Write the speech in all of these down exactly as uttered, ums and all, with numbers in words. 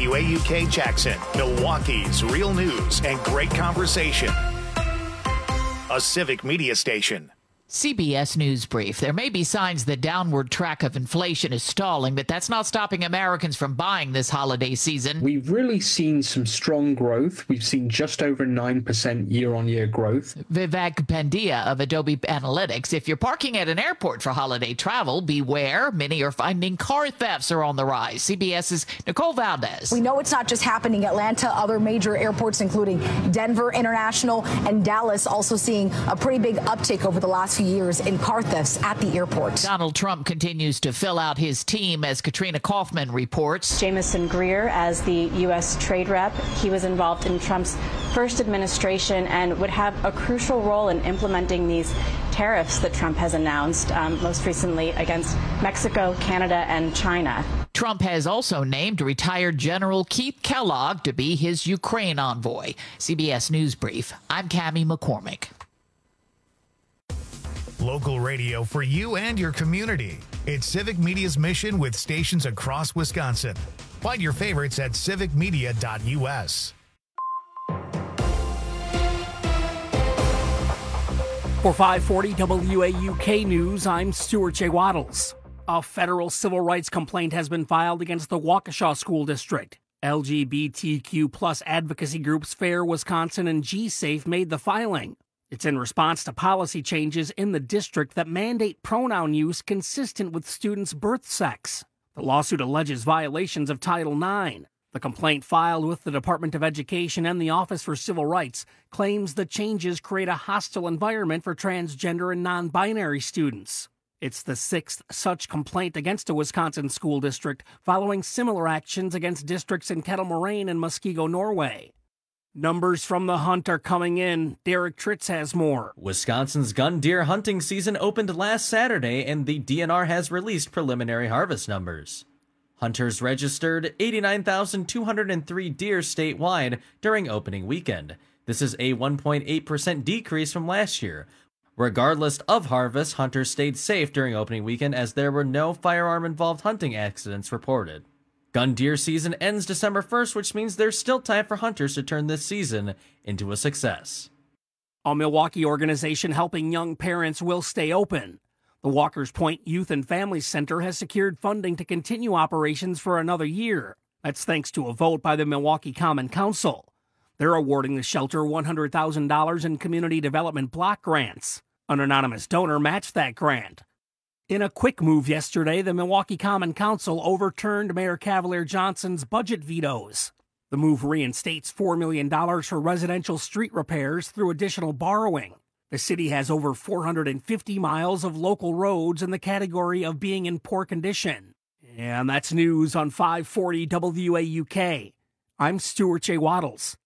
W A U K Jackson, Milwaukee's real news and great conversation. A Civic Media station. C B S News Brief. There may be signs the downward track of inflation is stalling, but that's not stopping Americans from buying this holiday season. We've really seen some strong growth. We've seen just over nine percent year-on-year growth. Vivek Pandya of Adobe Analytics. If you're parking at an airport for holiday travel, beware. Many are finding car thefts are on the rise. CBS's Nicole Valdez. We know it's not just happening. Atlanta, other major airports, including Denver International and Dallas, also seeing a pretty big uptick over the last few years in car thefts at the airport. Donald Trump continues to fill out his team, as Katrina Kaufman reports. Jamison Greer as the U S trade rep. He was involved in Trump's first administration and would have a crucial role in implementing these tariffs that Trump has announced, um, most recently against Mexico, Canada, and China. Trump has also named retired General Keith Kellogg to be his Ukraine envoy. C B S News Brief. I'm Cammie McCormick. Local radio for you and your community. It's Civic Media's mission with stations across Wisconsin. Find your favorites at civic media dot u s. For five forty W A U K News, I'm Stuart J. Waddles. A federal civil rights complaint has been filed against the Waukesha School District. L G B T Q plus advocacy groups Fair Wisconsin and G-Safe made the filing. It's in response to policy changes in the district that mandate pronoun use consistent with students' birth sex. The lawsuit alleges violations of Title nine. The complaint filed with the Department of Education and the Office for Civil Rights claims the changes create a hostile environment for transgender and non-binary students. It's the sixth such complaint against a Wisconsin school district, following similar actions against districts in Kettle Moraine and Muskego, Norway. Numbers from the hunt are coming in. Derek Tritz has more. Wisconsin's gun deer hunting season opened last Saturday, and the D N R has released preliminary harvest numbers. Hunters registered eighty-nine thousand two hundred three deer statewide during opening weekend. This is a one point eight percent decrease from last year. Regardless of harvest, hunters stayed safe during opening weekend as there were no firearm-involved hunting accidents reported. Gun deer season ends December first, which means there's still time for hunters to turn this season into a success. A Milwaukee organization helping young parents will stay open. The Walker's Point Youth and Family Center has secured funding to continue operations for another year. That's thanks to a vote by the Milwaukee Common Council. They're awarding the shelter one hundred thousand dollars in community development block grants. An anonymous donor matched that grant. In a quick move yesterday, the Milwaukee Common Council overturned Mayor Cavalier Johnson's budget vetoes. The move reinstates four million dollars for residential street repairs through additional borrowing. The city has over four hundred fifty miles of local roads in the category of being in poor condition. And that's news on five forty W A U K. I'm Stuart J. Waddles.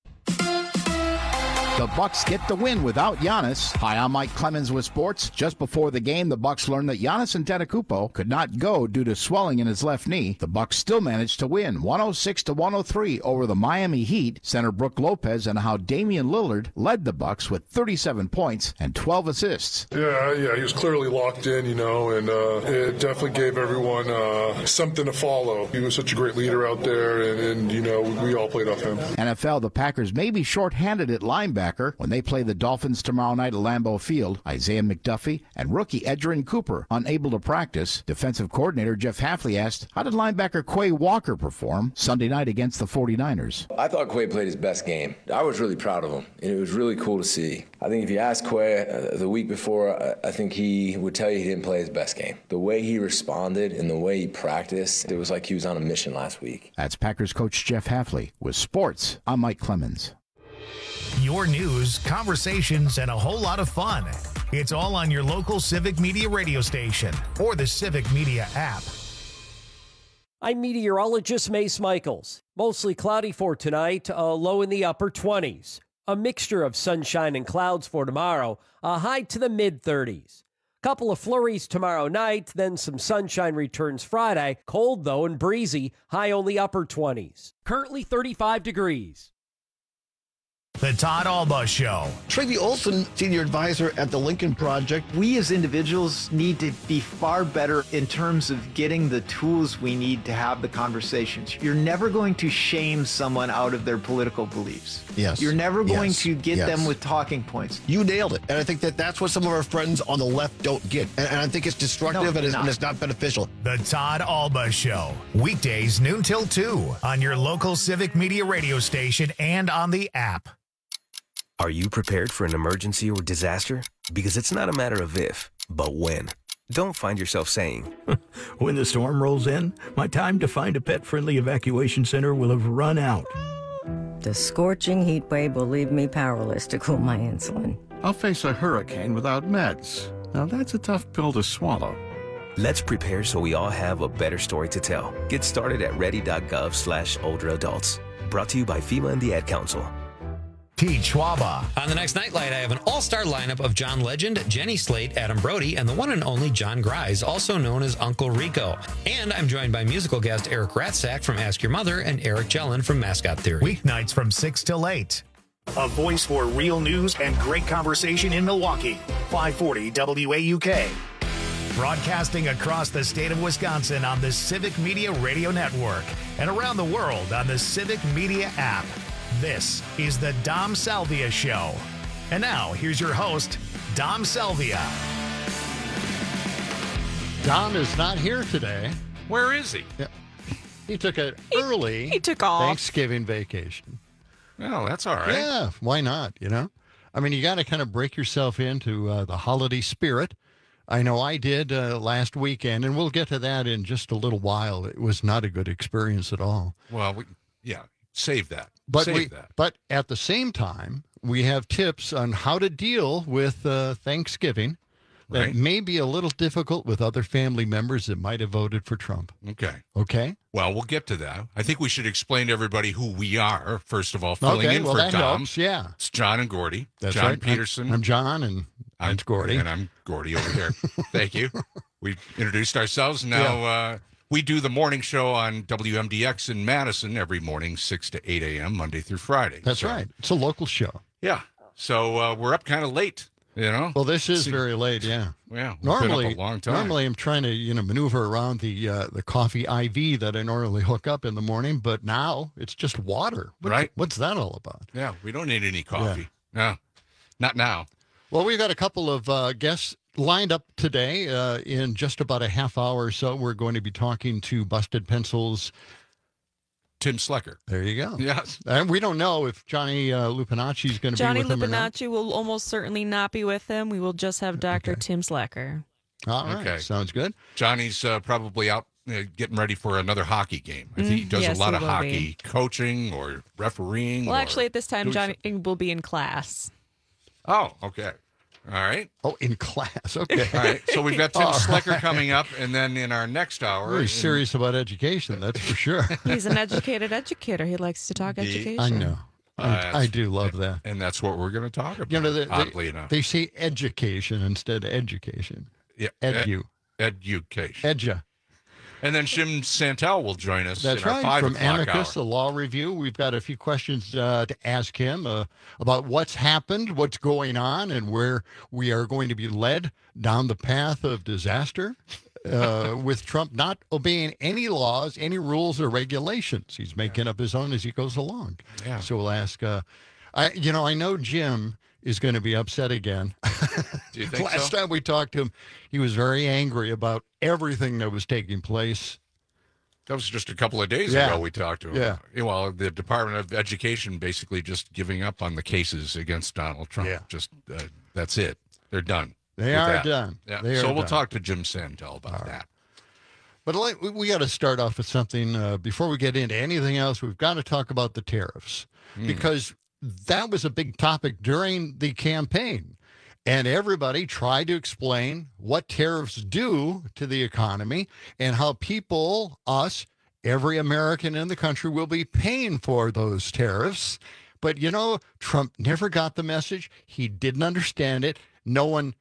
The Bucks get the win without Giannis. Hi, I'm Mike Clemens with sports. Just before the game, the Bucks learned that Giannis Antetokounmpo could not go due to swelling in his left knee. The Bucks still managed to win one oh six to one oh three over the Miami Heat. Center Brook Lopez and how Damian Lillard led the Bucks with thirty-seven points and twelve assists. Yeah, yeah, he was clearly locked in, you know, and uh, it definitely gave everyone uh, something to follow. He was such a great leader out there, and, and you know, we all played off him. N F L, the Packers may be shorthanded at linebacker when they play the Dolphins tomorrow night at Lambeau Field. Isaiah McDuffie and rookie Edgerrin Cooper unable to practice. Defensive coordinator Jeff Hafley asked, how did linebacker Quay Walker perform Sunday night against the forty-niners? I thought Quay played his best game. I was really proud of him, and it was really cool to see. I think if you ask Quay uh, the week before, I think he would tell you he didn't play his best game. The way he responded and the way he practiced, it was like he was on a mission last week. That's Packers coach Jeff Hafley. With sports, I'm Mike Clemens. Your news, conversations, and a whole lot of fun. It's all on your local Civic Media radio station or the Civic Media app. I'm meteorologist Mace Michaels. Mostly cloudy for tonight, a low in the upper twenties. A mixture of sunshine and clouds for tomorrow, a high to the mid-thirties. Couple of flurries tomorrow night, then some sunshine returns Friday. Cold, though, and breezy, high only upper twenties. Currently thirty-five degrees. The Todd Alba Show. Tracy Olson, senior advisor at the Lincoln Project. We as individuals need to be far better in terms of getting the tools we need to have the conversations. You're never going to shame someone out of their political beliefs. Yes. You're never going yes. to get yes. them with talking points. You nailed it. And I think that that's what some of our friends on the left don't get. And, and I think it's destructive no, and, it's, and it's not beneficial. The Todd Alba Show. Weekdays noon till two on your local Civic Media radio station and on the app. Are you prepared for an emergency or disaster? Because it's not a matter of if, but when. Don't find yourself saying, when the storm rolls in, my time to find a pet-friendly evacuation center will have run out. The scorching heat wave will leave me powerless to cool my insulin. I'll face a hurricane without meds. Now that's a tough pill to swallow. Let's prepare so we all have a better story to tell. Get started at ready.gov slash older adults. Brought to you by FEMA and the Ad Council. Teach Schwaba. On the next Nightlight, I have an all-star lineup of John Legend, Jenny Slate, Adam Brody, and the one and only John Grise, also known as Uncle Rico. And I'm joined by musical guest Eric Ratzak from Ask Your Mother and Eric Jellin from Mascot Theory. Weeknights from six till eight. A voice for real news and great conversation in Milwaukee. five forty W A U K. Broadcasting across the state of Wisconsin on the Civic Media Radio Network and around the world on the Civic Media app. This is the Dom Salvia Show. And now, here's your host, Dom Salvia. Dom is not here today. Where is he? Yeah. He took an early he took off. Thanksgiving vacation. Oh, that's all right. Yeah, why not, you know? I mean, you got to kind of break yourself into uh, the holiday spirit. I know I did uh, last weekend, and we'll get to that in just a little while. It was not a good experience at all. Well, we, yeah, save that. But save we, that. But at the same time, we have tips on how to deal with uh, Thanksgiving that Right. may be a little difficult with other family members that might have voted for Trump. Okay. Okay? Well, we'll get to that. I think we should explain to everybody who we are, first of all, filling Okay, in well, for that Dom. helps, yeah. It's John and Gordy. That's John right. Peterson. I'm, I'm John, and I'm Gordy. And I'm Gordy over here. Thank you. We've introduced ourselves. Now Yeah. uh, we do the morning show on W M D X in Madison every morning, six to eight a.m., Monday through Friday. That's So, right. It's a local show. Yeah. So uh, we're up kind of late, you know? Well, this is See- very late, yeah. Yeah. we've Normally, been up a long time. normally I'm trying to, you know, maneuver around the uh, the coffee I V that I normally hook up in the morning, but now it's just water. What's, Right. What's that all about? Yeah, we don't need any coffee. No, not now. Well, we've got a couple of uh, guests lined up today. Uh, in just about a half hour or so, we're going to be talking to Busted Pencil's Tim Slecker. There you go. Yes. And we don't know if Johnny uh, Lupinacci is going to be Johnny with him or not. Lupinacci will almost certainly not be with him. We will just have Doctor Tim Slacker. All right. Okay. Sounds good. Johnny's uh, probably out uh, getting ready for another hockey game. I think he Mm, does yes, a lot he of will hockey be. coaching or refereeing. Well, or actually, at this time, doing Johnny will be in class. Oh, okay. All right. Oh, in class. Okay. All right. So we've got Tim All Slecker right. coming up, and then in our next hour. Very in- serious about education, that's for sure. He's an educated educator. He likes to talk The- education. I know. Uh, I, I do love that. And that's what we're going to talk about, You know, the, oddly they, enough. they say education instead of education. yeah, Edu. ed- education. Edja. And then Jim Santel will join us That's in our right. five From o'clock Amicus, hour. the law review. We've got a few questions uh, to ask him uh, about what's happened, what's going on, and where we are going to be led down the path of disaster uh, with Trump not obeying any laws, any rules or regulations. He's making up his own as he goes along. Yeah. So we'll ask, uh, I, you know, I know Jim is going to be upset again. Do you think Last so? time we talked to him, he was very angry about everything that was taking place. That was just a couple of days Yeah. ago we talked to him. Yeah. Yeah, well, the Department of Education basically just giving up on the cases against Donald Trump. Yeah. Just uh, that's it. They're done. They with are that. done. Yeah. They so are we'll done. talk to Jim Santel about that. But like, we, we got to start off with something uh, before we get into anything else. We've got to talk about the tariffs Mm. because that was a big topic during the campaign. And everybody tried to explain what tariffs do to the economy and how people, us, every American in the country will be paying for those tariffs. But, you know, Trump never got the message. He didn't understand it. No one,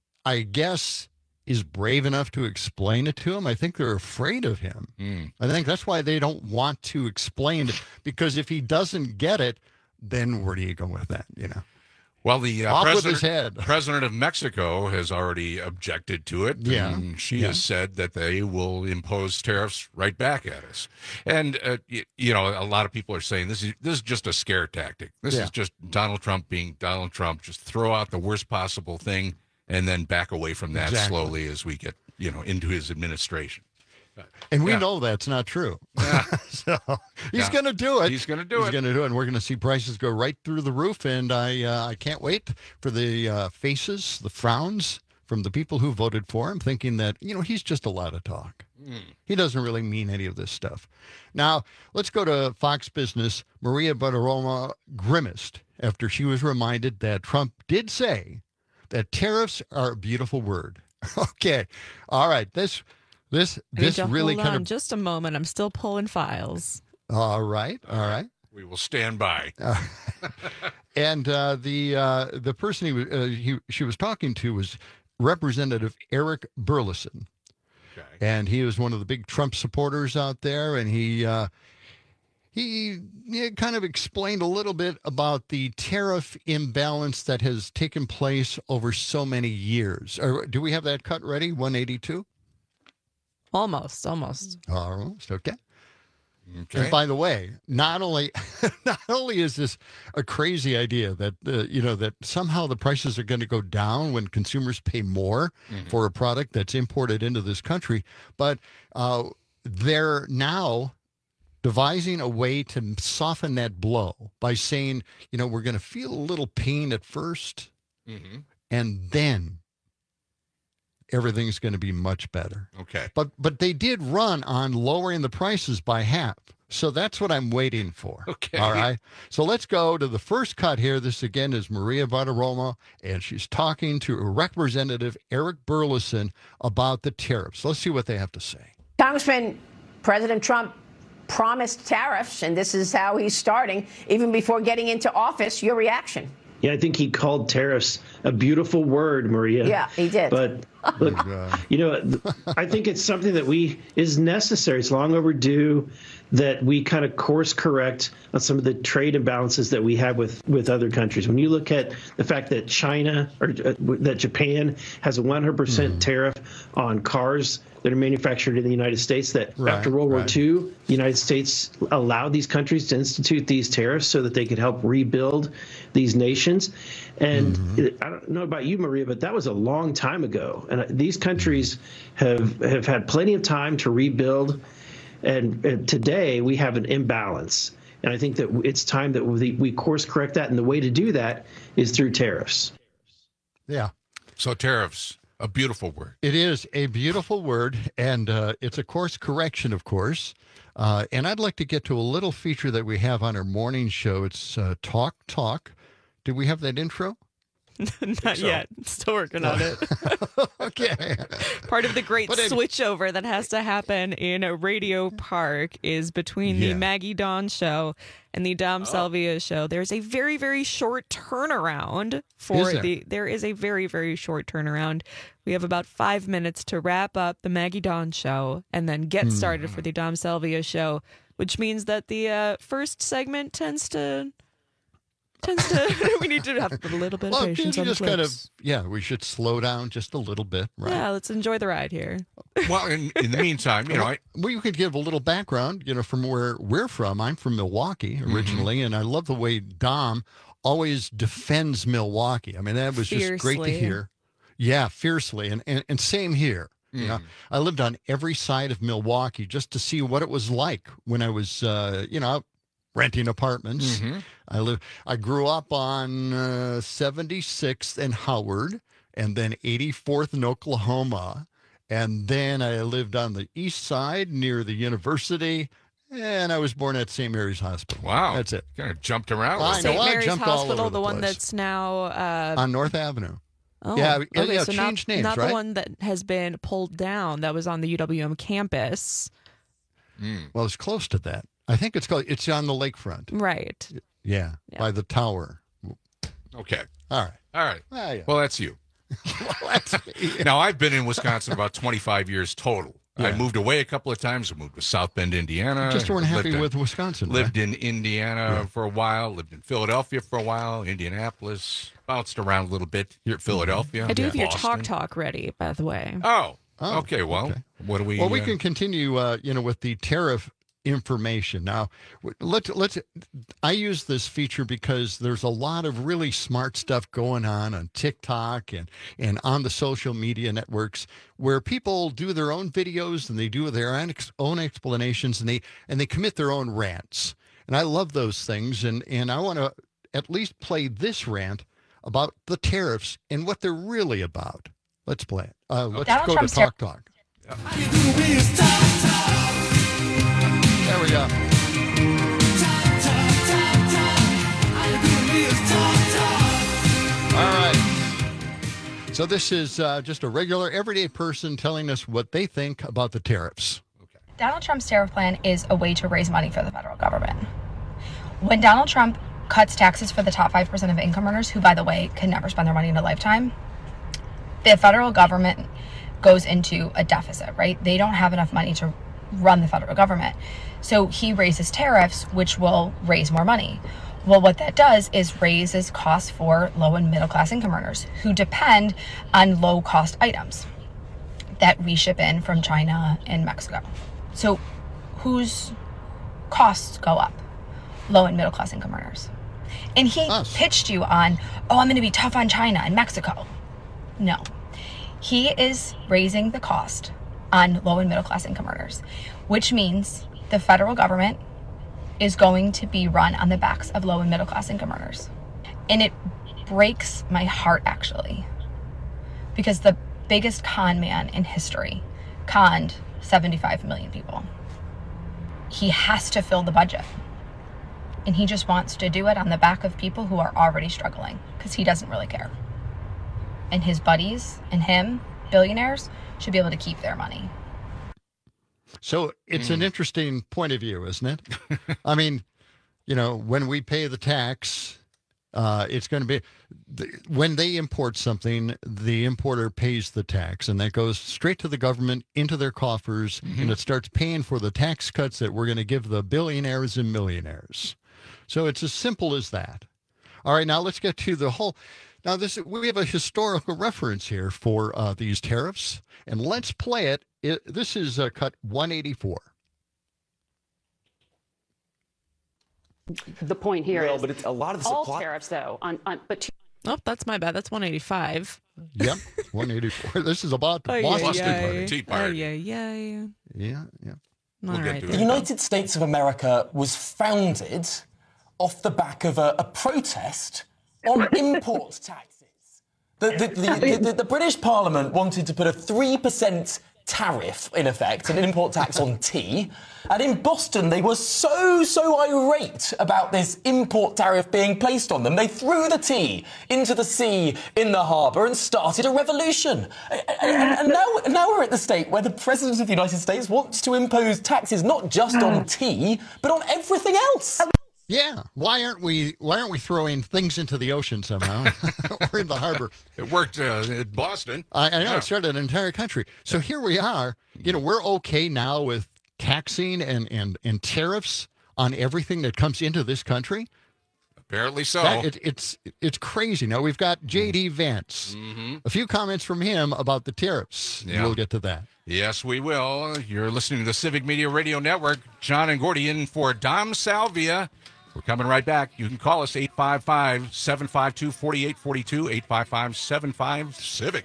I guess, is brave enough to explain it to him. I think they're afraid of him. Mm. I think that's why they don't want to explain it, because if he doesn't get it, then where do you go with that? You know. Well, the uh, Off with president, his head. president of Mexico has already objected to it. Yeah. And she Yeah. has said that they will impose tariffs right back at us. And, uh, you, you know, a lot of people are saying this is this is just a scare tactic. This Yeah. is just Donald Trump being Donald Trump. Just throw out the worst possible thing and then back away from that Exactly. slowly as we get, you know, into his administration. And we Yeah. know that's not true. Yeah. so he's Yeah. going to do it. He's going to do He's it. going to do it. And we're going to see prices go right through the roof. And I uh, I can't wait for the uh, faces, the frowns from the people who voted for him, thinking that, you know, he's just a lot of talk. Mm. He doesn't really mean any of this stuff. Now, let's go to Fox Business. Maria Bartiromo grimaced after she was reminded that Trump did say that tariffs are a beautiful word. Okay. All right. This... This I need this to really hold kind on of just a moment. I'm still pulling files. all right, all right. We will stand by. Uh, and uh, the uh, the person he, was- uh, he she was talking to was Representative Eric Burleson, Okay. and he was one of the big Trump supporters out there, and he. Uh, He, he kind of explained a little bit about the tariff imbalance that has taken place over so many years. Or, do we have that cut ready? one eighty-two? Almost, almost. Almost, okay. Okay. And by the way, not only not only is this a crazy idea that uh, you know that somehow the prices are going to go down when consumers pay more Mhm. for a product that's imported into this country, but uh, they're now devising a way to soften that blow by saying, you know, we're going to feel a little pain at first, Mhm. and then everything's going to be much better. Okay. But but they did run on lowering the prices by half. So that's what I'm waiting for. Okay. All right. So let's go to the first cut here. This again is Maria Bartiromo, and she's talking to Representative Eric Burleson about the tariffs. Let's see what they have to say. Congressman, President Trump promised tariffs, and this is how he's starting. Even before getting into office, your reaction? Yeah, I think he called tariffs a beautiful word, Maria. Yeah, he did. But look, you know, I think it's something that we is necessary. It's long overdue that we kind of course correct on some of the trade imbalances that we have with, with other countries. When you look at the fact that China or uh, that Japan has a one hundred percent mm. tariff on cars that are manufactured in the United States, that Right, after World War right. Two, the United States allowed these countries to institute these tariffs so that they could help rebuild these nations. And Mm-hmm. I don't know about you, Maria, but that was a long time ago. And these countries have, have had plenty of time to rebuild. And, and today we have an imbalance. And I think that it's time that we, we course correct that. And the way to do that is through tariffs. Yeah. So tariffs, a beautiful word. It is a beautiful word, and uh, it's a course correction, of course. Uh, and I'd like to get to a little feature that we have on our morning show. It's uh, Talk Talk. Did we have that intro? Not so. yet. Still working on it. Okay. Part of the great But it- switchover that has to happen in a Radio Park is between the Yeah. Maggie Dawn show and the Dom Salvia show. There's a very, very short turnaround for Is there? the. There is a very, very short turnaround. We have about five minutes to wrap up the Maggie Dawn show and then get Hmm. started for the Dom Salvia show, which means that the uh, first segment tends to. Tends to. We need to have a little bit of Well, patience you on the just kind of, clips. yeah, we should slow down just a little bit, right? Yeah, let's enjoy the ride here. Well, in, in the meantime, you know, I, well, you could give a little background, you know, from where we're from. I'm from Milwaukee originally, and I love the way Dom always defends Milwaukee. I mean, that was just great to Fiercely. hear. Yeah, fiercely. And, and, and same here. You know, Mm. I lived on every side of Milwaukee just to see what it was like when I was, uh, you know, out renting apartments. Mhm. I live. I grew up on uh, seventy-sixth and Howard, and then eighty-fourth in Oklahoma, and then I lived on the east side near the university, and I was born at Saint Mary's Hospital. Wow. That's it. kind of jumped around. I know, Saint I Mary's jumped all Hospital, over the, the one place. that's now uh, On North Avenue. oh, yeah, yeah, okay, yeah, so changed not, names, not right? the one that has been pulled down. That was on the U W M campus, Mm. Well, it's close to that. I think it's called. It's on the lakefront. right? Yeah, Yeah. by the tower. Okay. All right. All right. Ah, yeah. Well, that's you. Well, that's me. Now, I've been in Wisconsin about twenty-five years total. I Yeah. moved away a couple of times. I moved to South Bend, Indiana. Just weren't happy Lived in- with Wisconsin. Lived right? in Indiana Yeah. for a while. Lived in Philadelphia for a while. Indianapolis. Bounced around a little bit here at Philadelphia. I do have your Boston. talk talk ready, by the way. Oh, Oh, okay. Well, okay. what do we? Well, we uh, can continue, uh, you know, with the tariff information. Now, w- let's let's. I use this feature because there's a lot of really smart stuff going on on TikTok and and on the social media networks where people do their own videos and they do their own, ex- own explanations and they and they commit their own rants. And I love those things. And and I want to at least play this rant about the tariffs and what they're really about. Let's play it. Uh, let's Donald go Trump's to Talk Talk. There we go. All right. So this is uh, just a regular, everyday person telling us what they think about the tariffs. Donald Trump's tariff plan is a way to raise money for the federal government. When Donald Trump cuts taxes for the top five percent of income earners, who, by the way, can never spend their money in a lifetime, the federal government goes into a deficit, right? They don't have enough money to run the federal government. So he raises tariffs, which will raise more money. Well, what that does is raises costs for low and middle class income earners who depend on low cost items that we ship in from China and Mexico. So whose costs go up? Low and middle class income earners. And he Us. pitched you on, oh, I'm going to be tough on China and Mexico. No. He is raising the cost on low and middle class income earners, which means the federal government is going to be run on the backs of low and middle class income earners. And it breaks my heart, actually, because the biggest con man in history conned seventy-five million people. He has to fill the budget. And he just wants to do it on the back of people who are already struggling because he doesn't really care. And his buddies and him, billionaires, should be able to keep their money. So it's mm. an interesting point of view, isn't it? I mean, you know, when we pay the tax, uh, it's going to be the, when they import something, the importer pays the tax, and that goes straight to the government into their coffers, mm-hmm. and it starts paying for the tax cuts that we're going to give the billionaires and millionaires. So it's as simple as that. All right, now let's get to the whole. Now, this we have a historical reference here for uh, these tariffs, and let's play it. it this is uh, cut one eighty-four. The point here well, is but it's a lot of the all supply- tariffs, though, on, on but to- Oh, that's my bad. That's one eighty-five. Yep, one eighty-four. This is about the oh, Boston yeah, Party. yeah. Tea Party. Oh, yeah, yeah, yeah. Yeah, yeah. All We'll get right. to The it. United States of America was founded off the back of a, a protest on import taxes. The, the, the, the, the British Parliament wanted to put a three percent tariff in effect, an import tax on tea. And in Boston, they were so, so irate about this import tariff being placed on them. They threw the tea into the sea in the harbour and started a revolution. And, and, and now, now we're at the state where the President of the United States wants to impose taxes not just on tea, but on everything else. Yeah, why aren't we? Why aren't we throwing things into the ocean somehow, or in the harbor? It worked uh, in Boston. I, I know Yeah. it started an entire country. So here we are. You know, we're okay now with taxing and and and tariffs on everything that comes into this country. Apparently so. That, it, it's it's crazy. Now we've got J D Vance. Mhm. A few comments from him about the tariffs. Yeah. We'll get to that. Yes, we will. You're listening to the Civic Media Radio Network. John and Gordy in for Dom Salvia. We're coming right back. You can call us eight five five, seven five two, four eight four two, eight five five, seven five, CIVIC.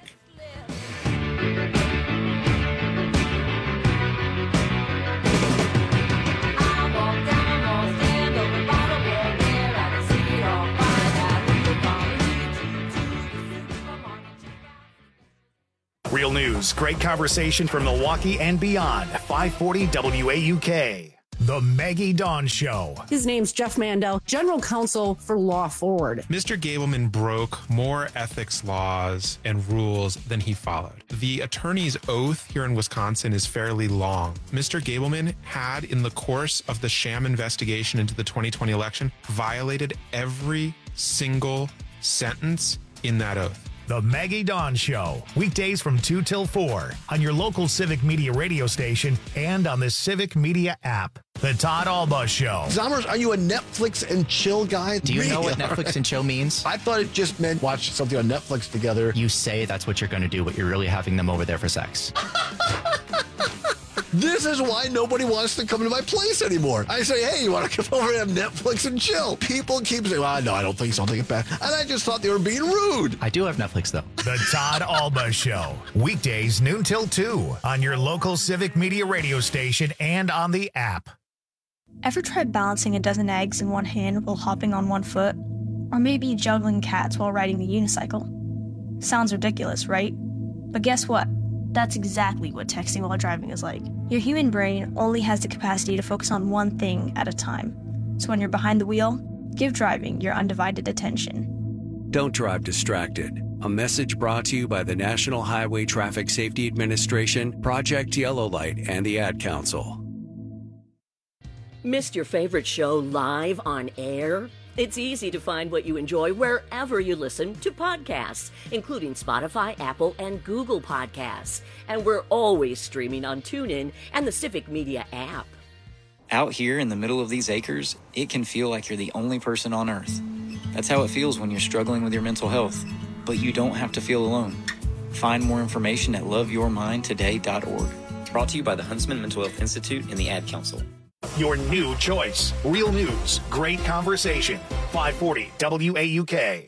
Real news, great conversation from Milwaukee and beyond. five forty W A U K. The Maggie Dawn Show. His name's Jeff Mandel, General Counsel for Law Forward. Mister Gableman broke more ethics laws and rules than he followed. The attorney's oath here in Wisconsin is fairly long. Mister Gableman had, in the course of the sham investigation into the twenty twenty election, violated every single sentence in that oath. The Maggie Dawn Show, weekdays from two till four on your local Civic Media radio station and on the Civic Media app. The Todd Alba Show. Zommers, are you a Netflix and chill guy? Do you know what Netflix and chill means? I thought it just meant watch something on Netflix together. You say that's what you're going to do, but you're really having them over there for sex. This is why nobody wants to come to my place anymore. I say, hey, you want to come over and have Netflix and chill? People keep saying, well, no, I don't think so. I'll take it back. And I just thought they were being rude. I do have Netflix, though. The Todd Alba Show, weekdays noon till two on your local Civic Media radio station and on the app. Ever tried balancing a dozen eggs in one hand while hopping on one foot? Or maybe juggling cats while riding the unicycle? Sounds ridiculous, right? But guess what? That's exactly what texting while driving is like. Your human brain only has the capacity to focus on one thing at a time. So when you're behind the wheel, give driving your undivided attention. Don't drive distracted. A message brought to you by the National Highway Traffic Safety Administration, Project Yellow Light, and the Ad Council. Missed your favorite show live on air? It's easy to find what you enjoy wherever you listen to podcasts, including Spotify, Apple, and Google Podcasts. And we're always streaming on TuneIn and the Civic Media app. Out here in the middle of these acres, it can feel like you're the only person on Earth. That's how it feels when you're struggling with your mental health. But you don't have to feel alone. Find more information at love your mind today dot org. Brought to you by the Huntsman Mental Health Institute and the Ad Council. Your new choice. Real news, great conversation. five forty W A U K.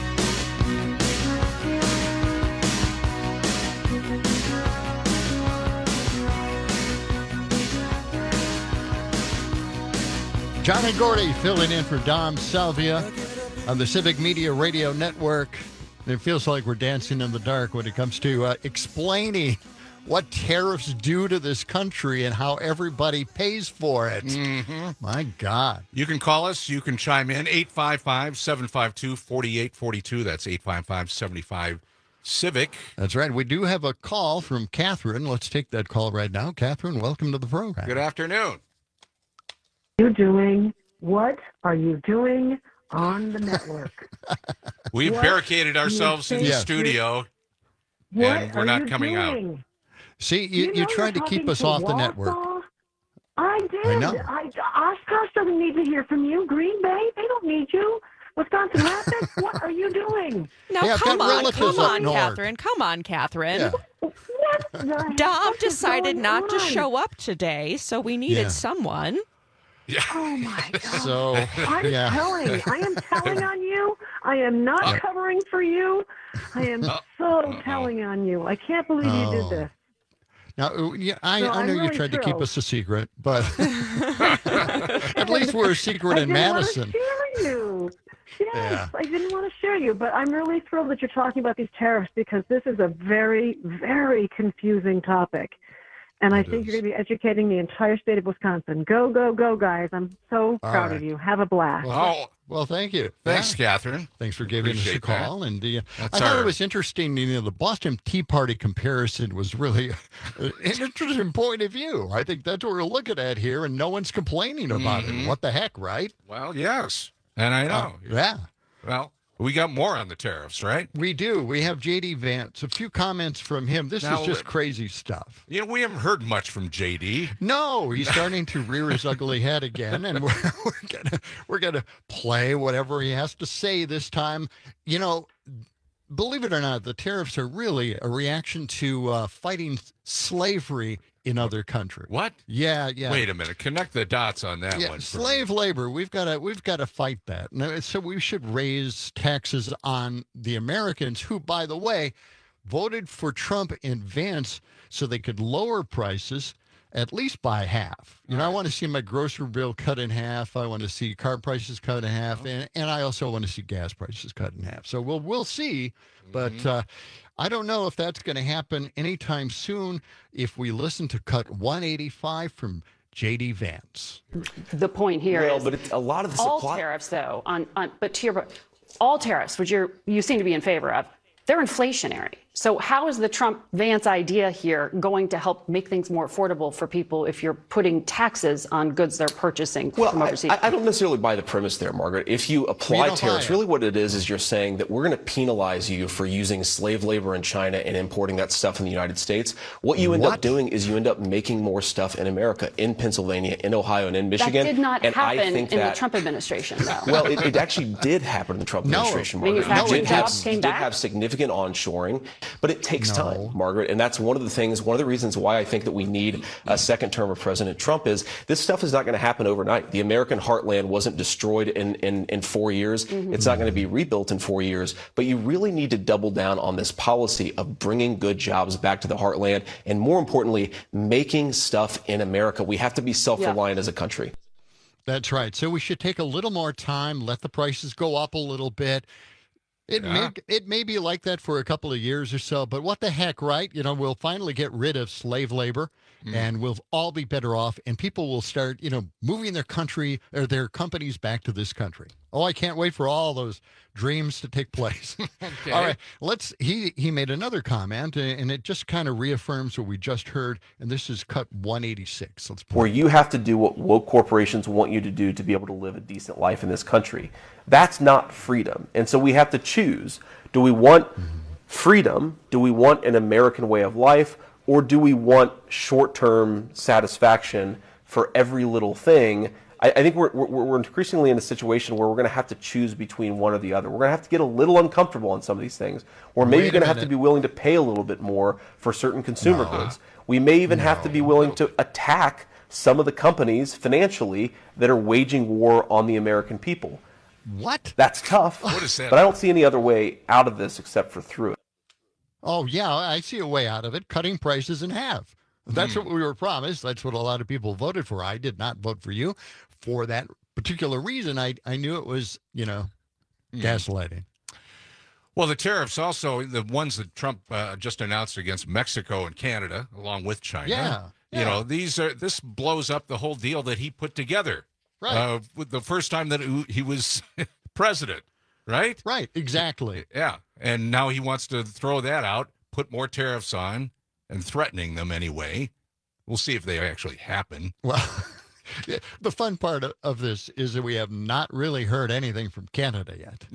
John and Gordy filling in for Dom Salvia on the Civic Media Radio Network. It feels like we're dancing in the dark when it comes to uh, explaining what tariffs do to this country and how everybody pays for it. Mm-hmm. My God. You can call us. You can chime in. eight five five, seven five two, four eight four two. That's eight five five, seven five, Civic. That's right. We do have a call from Catherine. Let's take that call right now. Catherine, welcome to the program. Good afternoon. You doing? What are you doing on the network? We've What barricaded ourselves in the Yes. studio, What and we're are not you coming out. doing? See, you, You you know tried to you're keep talking us to off the Wausau? network. I did. I know. I, Oshkosh doesn't need to hear from you. Green Bay, they don't need you. Wisconsin Rapids, what are you doing? No, Hey, I've come got on, relatives come up on, north. Catherine. Come on, Catherine. Yeah. What the Dom heck is decided going not to on? show up today, so we needed Yeah. someone. Oh my God! So, I'm yeah. telling. I am telling on you. I am not Uh. covering for you. I am so telling on you. I can't believe you Oh. did this. Now, uh, yeah, I, No, I I'm know you really tried to keep thrilled. us a secret, but at least we're a secret I in didn't Madison. Want to share you. Yes, Yeah. I didn't want to share you, but I'm really thrilled that you're talking about these tariffs because this is a very, very confusing topic. And I think you're going to be educating the entire state of Wisconsin. Go, go, go, guys. I'm so All proud right. of you. Have a blast. Oh, well, thank you. thanks, Yeah. Catherine. Thanks for giving us a Appreciate that. call. And uh, That's I thought our- it was interesting. You know, the Boston Tea Party comparison was really an interesting point of view. I think that's what we're looking at here, and no one's complaining about Mhm. it. What the heck, right? Well, yes. And I know. Uh, yeah. Well, we got more on the tariffs, right? We do. We have J D Vance. A few comments from him. This Now, is just crazy stuff. You know, we haven't heard much from J D. No, he's starting to rear his ugly head again, and we're, we're gonna we're gonna play whatever he has to say this time. You know, believe it or not, the tariffs are really a reaction to uh, fighting slavery in other countries. What? Yeah, yeah. Wait a minute. Connect the dots on that Yeah, one. for slave labor. We've got to we've got to fight that. No, so we should raise taxes on the Americans, who, by the way, voted for Trump and Vance so they could lower prices at least by half. You know, I want to see my grocery bill cut in half. I want to see car prices cut in half, and, and I also want to see gas prices cut in half. So we'll we'll see, but Mm-hmm. uh, I don't know if that's going to happen anytime soon. If we listen to cut one eighty-five from J D Vance. The point here is Well, but it's a lot of the all supply. tariffs, though, on, on but to your all tariffs, which you're you seem to be in favor of, they're inflationary. So how is the Trump-Vance idea here going to help make things more affordable for people if you're putting taxes on goods they're purchasing well, from overseas? I, I don't necessarily buy the premise there, Margaret. If you apply tariffs, really what it is is you're saying that we're going to penalize you for using slave labor in China and importing that stuff in the United States. What you end What? up doing is you end up making more stuff in America, in Pennsylvania, in Ohio, and in Michigan. That did not and happen I think in that, the Trump administration, though. Well, it, it actually did happen in the Trump No. administration, Margaret. Manufacturing It did have, jobs came it did back? have significant onshoring, but it takes No. time, Margaret. And that's one of the things, one of the reasons why I think that we need a second term of President Trump is this stuff is not going to happen overnight. The American heartland wasn't destroyed in, in, in four years. Mm-hmm. It's not going to be rebuilt in four years. But you really need to double down on this policy of bringing good jobs back to the heartland and, more importantly, making stuff in America. We have to be self-reliant yeah. as a country. That's right. So we should take a little more time, let the prices go up a little bit. It Yeah. may it may be like that for a couple of years or so, but what the heck, right? You know, we'll finally get rid of slave labor, Mm. and we'll all be better off, and people will start, you know, moving their country or their companies back to this country. Oh, I can't wait for all those dreams to take place. Okay. All right, let's. He he made another comment, uh, and it just kind of reaffirms what we just heard. And this is cut one eighty-six. Let's Where you have to do what woke corporations want you to do to be able to live a decent life in this country. That's not freedom. And so we have to choose. Do we want freedom? Do we want an American way of life? Or do we want short-term satisfaction for every little thing? I, I think we're, we're, we're increasingly in a situation where we're going to have to choose between one or the other. We're going to have to get a little uncomfortable on some of these things. Or maybe Wait you're going a to have to minute. be willing to pay a little bit more for certain consumer No. goods. We may even have to be willing to attack some of the companies financially that are waging war on the American people. What? That's tough. What is that? But I don't see any other way out of this except for through it. Oh, yeah, I see a way out of it, cutting prices in half. That's Hmm. what we were promised. That's what a lot of people voted for. I did not vote for you for that particular reason. I, I knew it was, you know, Hmm. gaslighting. Well, the tariffs also, the ones that Trump uh, just announced against Mexico and Canada, along with China. Yeah, You know, these are this blows up the whole deal that he put together. Right. Uh, with the first time that he was president, right? Right, exactly. Yeah. And now he wants to throw that out, put more tariffs on, and threatening them anyway. We'll see if they actually happen. Well, the fun part of, of this is that we have not really heard anything from Canada yet.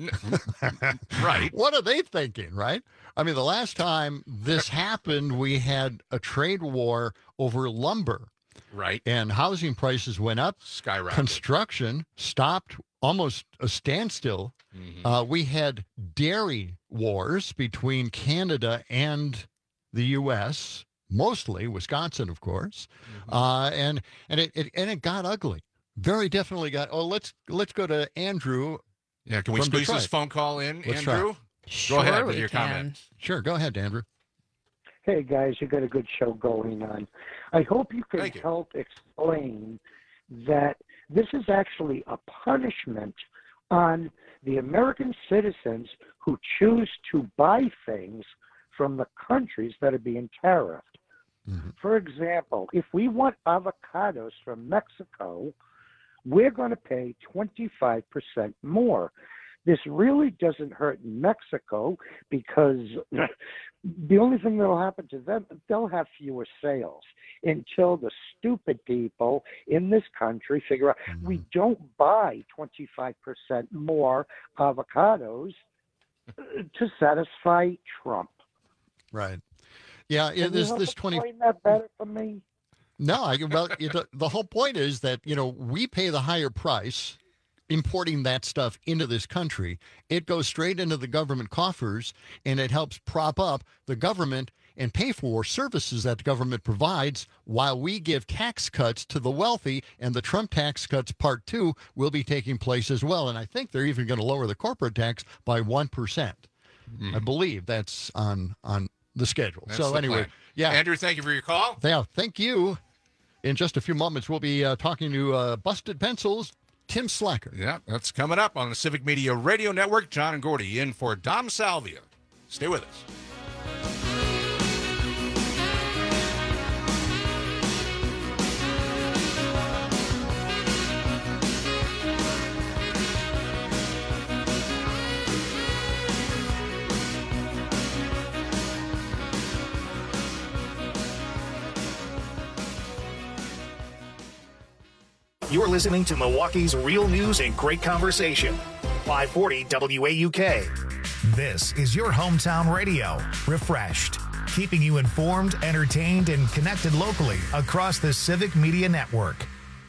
Right. What are they thinking, right? I mean, the last time this happened, we had a trade war over lumber. Right. And housing prices went up. Skyrocketed. Construction stopped, almost a standstill. Mm-hmm. Uh, we had dairy wars between Canada and the U S, mostly Wisconsin, of course, Mm-hmm. uh, and and it, it and it got ugly. Very definitely got. Oh, let's let's go to Andrew. Yeah, can we from squeeze Detroit. this phone call in, Let's try. Andrew? Sure, Go ahead we with your can. comment. Sure, go ahead, Andrew. Hey guys, you got a good show going on. I hope you can Thank you. help explain that this is actually a punishment on the American citizens who choose to buy things from the countries that are being tariffed. Mm-hmm. For example, if we want avocados from Mexico, we're going to pay twenty-five percent more. This really doesn't hurt Mexico because the only thing that will happen to them, they'll have fewer sales until the stupid people in this country figure out we don't buy twenty-five percent more avocados to satisfy Trump. Right. Yeah, yeah Can this you help this twenty. explain that better for me? No, I well, it, the, the whole point is that, you know, we pay the higher price importing that stuff into this country. It goes straight into the government coffers, and it helps prop up the government and pay for services that the government provides while we give tax cuts to the wealthy, and the Trump tax cuts part two will be taking place as well. And I think they're even going to lower the corporate tax by one percent. Mm. I believe that's on on the schedule. That's so the anyway, plan. yeah. Andrew, thank you for your call. Yeah, thank you. In just a few moments, we'll be uh, talking to uh, Busted Pencils, Tim Slacker. Yeah, that's coming up on the Civic Media Radio Network. John and Gordy in for Dom Salvia. Stay with us. You're listening to Milwaukee's real news and great conversation. five forty W A U K. This is your hometown radio, refreshed, keeping you informed, entertained, and connected locally across the Civic Media Network.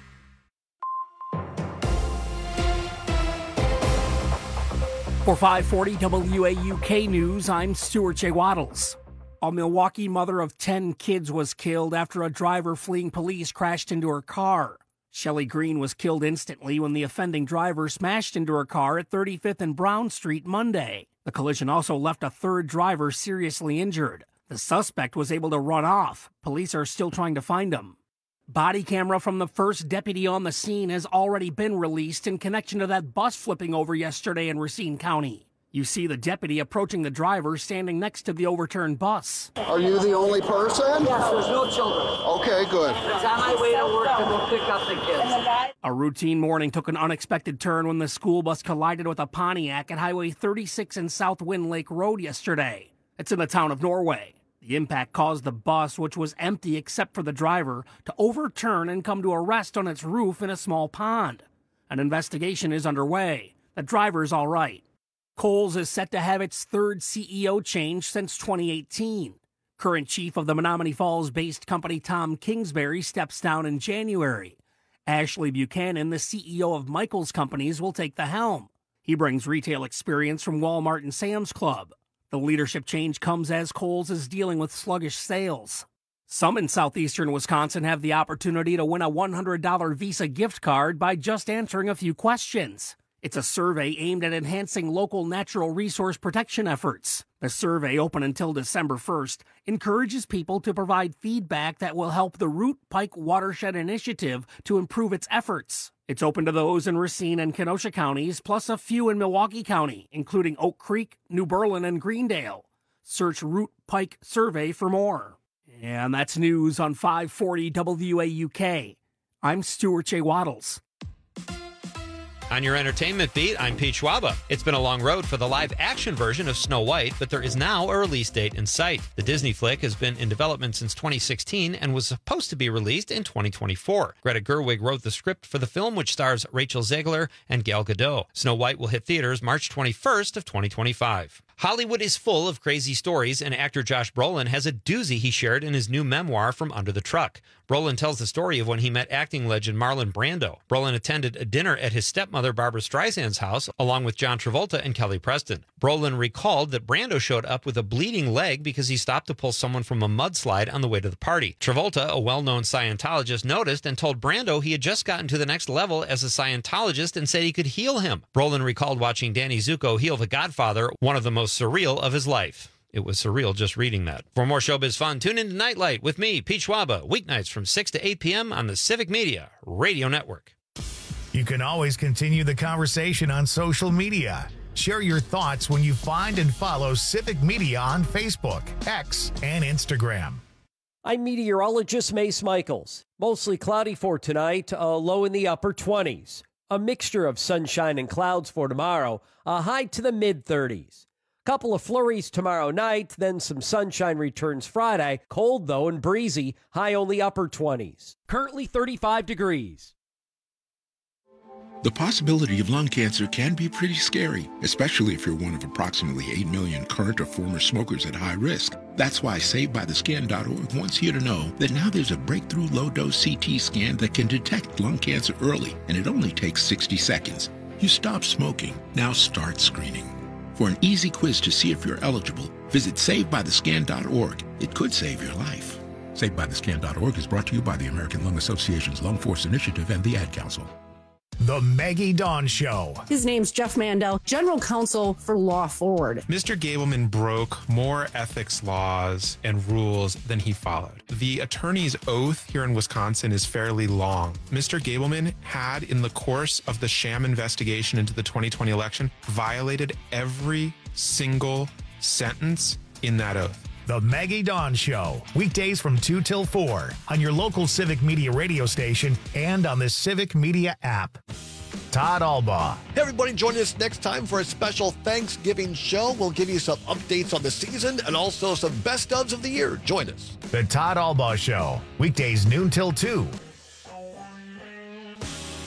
For five forty W A U K News, I'm Stuart J. Waddles. A Milwaukee mother of ten kids was killed after a driver fleeing police crashed into her car. Shelley Green was killed instantly when the offending driver smashed into her car at thirty-fifth and Brown Street Monday. The collision also left a third driver seriously injured. The suspect was able to run off. Police are still trying to find him. Body camera from the first deputy on the scene has already been released in connection to that bus flipping over yesterday in Racine County. You see the deputy approaching the driver standing next to the overturned bus. Are you the only person? Yes, there's no children. Okay, good. It's on my way to work to go pick up the kids. A routine morning took an unexpected turn when the school bus collided with a Pontiac at Highway thirty-six and South Wind Lake Road yesterday. It's in the town of Norway. The impact caused the bus, which was empty except for the driver, to overturn and come to a rest on its roof in a small pond. An investigation is underway. The driver's all right. Kohl's is set to have its third C E O change since twenty eighteen. Current chief of the Menomonee Falls-based company Tom Kingsbury steps down in January. Ashley Buchanan, the C E O of Michaels Companies, will take the helm. He brings retail experience from Walmart and Sam's Club. The leadership change comes as Kohl's is dealing with sluggish sales. Some in southeastern Wisconsin have the opportunity to win a one hundred dollars Visa gift card by just answering a few questions. It's a survey aimed at enhancing local natural resource protection efforts. The survey, open until December first, encourages people to provide feedback that will help the Root Pike Watershed Initiative to improve its efforts. It's open to those in Racine and Kenosha counties, plus a few in Milwaukee County, including Oak Creek, New Berlin, and Greendale. Search Root Pike Survey for more. And that's news on five forty W A U K. I'm Stuart J. Waddles. On your entertainment beat, I'm Pete Schwaba. It's been a long road for the live-action version of Snow White, but there is now a release date in sight. The Disney flick has been in development since twenty sixteen and was supposed to be released in twenty twenty-four. Greta Gerwig wrote the script for the film, which stars Rachel Zegler and Gal Gadot. Snow White will hit theaters March twenty-first of twenty twenty-five. Hollywood is full of crazy stories, and actor Josh Brolin has a doozy he shared in his new memoir, From Under the Truck. Brolin tells the story of when he met acting legend Marlon Brando. Brolin attended a dinner at his stepmother Barbara Streisand's house, along with John Travolta and Kelly Preston. Brolin recalled that Brando showed up with a bleeding leg because he stopped to pull someone from a mudslide on the way to the party. Travolta, a well-known Scientologist, noticed and told Brando he had just gotten to the next level as a Scientologist and said he could heal him. Brolin recalled watching Danny Zuko heal The Godfather, one of the most surreal of his life. It was surreal just reading that. For more showbiz fun, tune in to Nightlight with me, Pete Schwaba, weeknights from six to eight p.m. on the Civic Media Radio Network. You can always continue the conversation on social media. Share your thoughts when you find and follow Civic Media on Facebook, X, and Instagram. I'm meteorologist Mace Michaels. Mostly cloudy for tonight, a low in the upper twenties. A mixture of sunshine and clouds for tomorrow, a high to the mid-thirties. Couple of flurries tomorrow night, then some sunshine returns Friday. Cold, though, and breezy, high only upper twenties. Currently thirty-five degrees. The possibility of lung cancer can be pretty scary, especially if you're one of approximately eight million current or former smokers at high risk. That's why Saved By The Scan dot org wants you to know that now there's a breakthrough low-dose C T scan that can detect lung cancer early, and it only takes sixty seconds. You stop smoking, now start screening. For an easy quiz to see if you're eligible, visit Saved By The Scan dot org. It could save your life. Saved By The Scan dot org is brought to you by the American Lung Association's Lung Force Initiative and the Ad Council. The Maggie Dawn Show. His name's Jeff Mandel, General Counsel for Law Forward. Mister Gableman broke more ethics laws and rules than he followed. The attorney's oath here in Wisconsin is fairly long. Mister Gableman had, in the course of the sham investigation into the twenty twenty election, violated every single sentence in that oath. The Maggie Dawn Show, weekdays from two till four on your local Civic Media radio station and on the Civic Media app. Todd Albaugh. Hey, everybody, join us next time for a special Thanksgiving show. We'll give you some updates on the season and also some best ofs of the year. Join us. The Todd Albaugh Show, weekdays noon till two.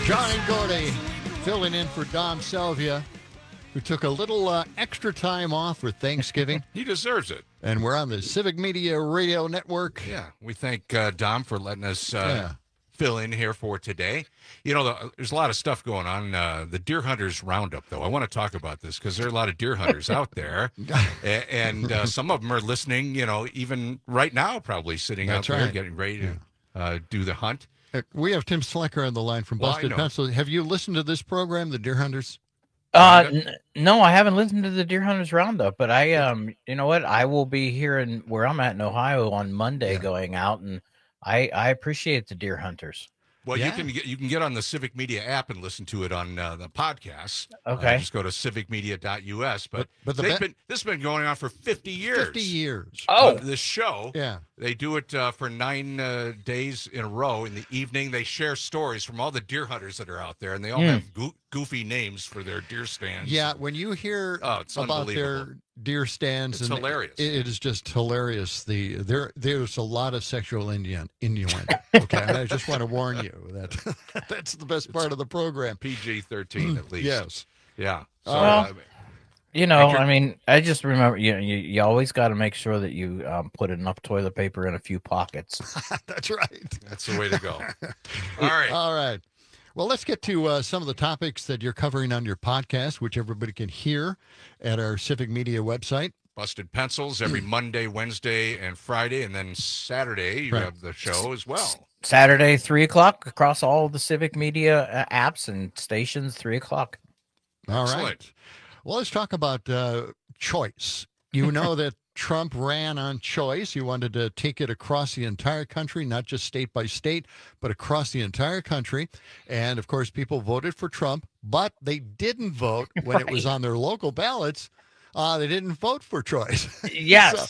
John and Gordy filling in for Dom Salvia, who took a little uh, extra time off for Thanksgiving. He deserves it. And we're on the Civic Media Radio Network. Yeah, we thank uh, Dom for letting us uh, Yeah. fill in here for today. You know, the, there's a lot of stuff going on. Uh, the Deer Hunters Roundup, though. I want to talk about this because there are a lot of deer hunters out there. A- and uh, some of them are listening, you know, even right now, probably sitting That's out there right. getting ready to uh, do the hunt. Uh, We have Tim Slicker on the line from Well, I Busted know. Pencil. Have you listened to this program, The Deer Hunters? Uh, n- no, I haven't listened to the Deer Hunters Roundup, but I, um, you know what? I will be here in where I'm at in Ohio on Monday, going out, and I, I appreciate the Deer Hunters. Well, Yeah. you can get you can get on the Civic Media app and listen to it on uh, the podcast. Uh, Okay. just go to civic media dot U S. But, But- but the they've be- been this has been going on for fifty years. fifty years. Oh. Uh, this show. Yeah. They do it uh, for nine uh, days in a row. In the evening, they share stories from all the deer hunters that are out there, and they all Mm. have goo- goofy names for their deer stands. Yeah, when you hear Oh, it's about unbelievable. their deer stands, It's and hilarious. It, it is just hilarious. The there there's a lot of sexual innuendo. innuendo okay, and I just want to warn you that that's the best part of the program. P G thirteen at least. Yes. Yeah. So, Well, uh, You know, Anchor- I mean, I just remember, you know, you, you always got to make sure that you um, put enough toilet paper in a few pockets. That's right. that's the way to go. All right. All right. Well, let's get to uh, some of the topics that you're covering on your podcast, which everybody can hear at our Civic Media website. Busted Pencils every Monday, Wednesday, and Friday, and then Saturday you Right. have the show as well. Saturday, three o'clock across all the Civic Media uh, apps and stations, three o'clock. All right. Excellent. Well, let's talk about uh, choice. You know that Trump ran on choice. He wanted to take it across the entire country, not just state by state, but across the entire country. And of course, people voted for Trump, but they didn't vote when it was Right. on their local ballots. Uh, they didn't vote for choice. Yes. So,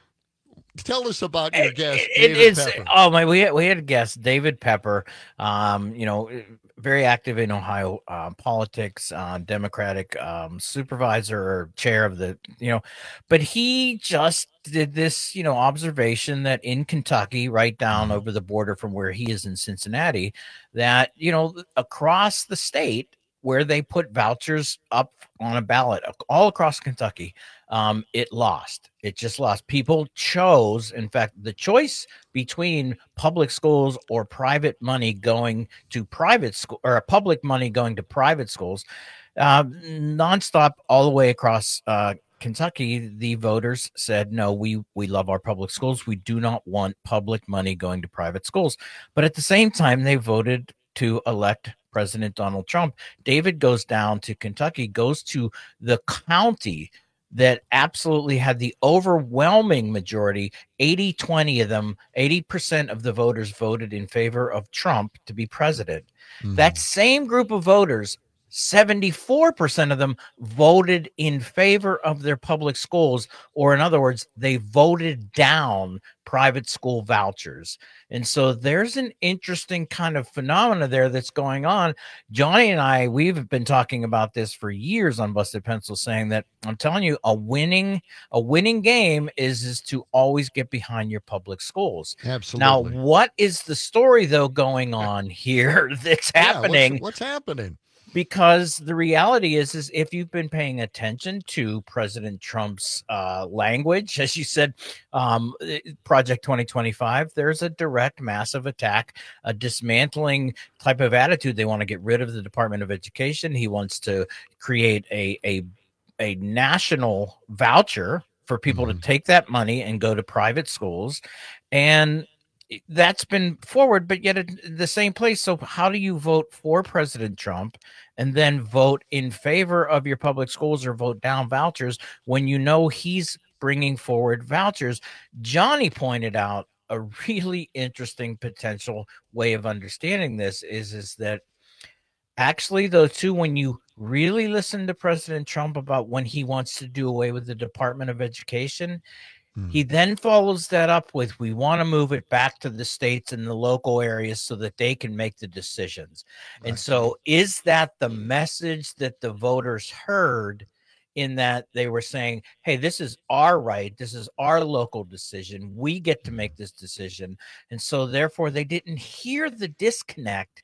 tell us about your guest, It David is. Pepper. Oh my, we had, we had a guest, David Pepper. Um, you know, very active in Ohio uh, politics, uh, Democratic um, supervisor or chair of the, you know, but he just did this, you know, observation that in Kentucky, right down over the border from where he is in Cincinnati, that you know, across the state where they put vouchers up on a ballot all across Kentucky, um, it lost. It just lost. People chose, in fact, the choice between public schools or private money going to private school or public money going to private schools, uh, nonstop all the way across uh, Kentucky, the voters said, no, we, we love our public schools. We do not want public money going to private schools. But at the same time, they voted to elect President Donald Trump. David goes down to Kentucky, goes to the county that absolutely had the overwhelming majority, eighty twenty of them, eighty percent of the voters voted in favor of Trump to be president. Mm-hmm. That same group of voters, seventy-four percent of them voted in favor of their public schools, or in other words, they voted down private school vouchers. And so there's an interesting kind of phenomena there that's going on. Johnny and I, we've been talking about this for years on Busted Pencil, saying that I'm telling you, a winning, a winning game is, is to always get behind your public schools. Absolutely. Now, what is the story though going on here that's Yeah, happening? what's, what's happening? Because the reality is, is if you've been paying attention to President Trump's uh, language, as you said, um, Project twenty twenty-five, there's a direct, massive attack, a dismantling type of attitude. They want to get rid of the Department of Education. He wants to create a a, a national voucher for people Mm-hmm. to take that money and go to private schools. And that's been forward, but yet at the same place. So how do you vote for President Trump and then vote in favor of your public schools or vote down vouchers when you know he's bringing forward vouchers? Johnny pointed out a really interesting potential way of understanding this is, is that actually, though, too, when you really listen to President Trump about when he wants to do away with the Department of Education, he then follows that up with, we want to move it back to the states and the local areas so that they can make the decisions. And so is that the message that the voters heard, in that they were saying, hey, this is our right. This is our local decision. We get to make this decision. And so therefore they didn't hear the disconnect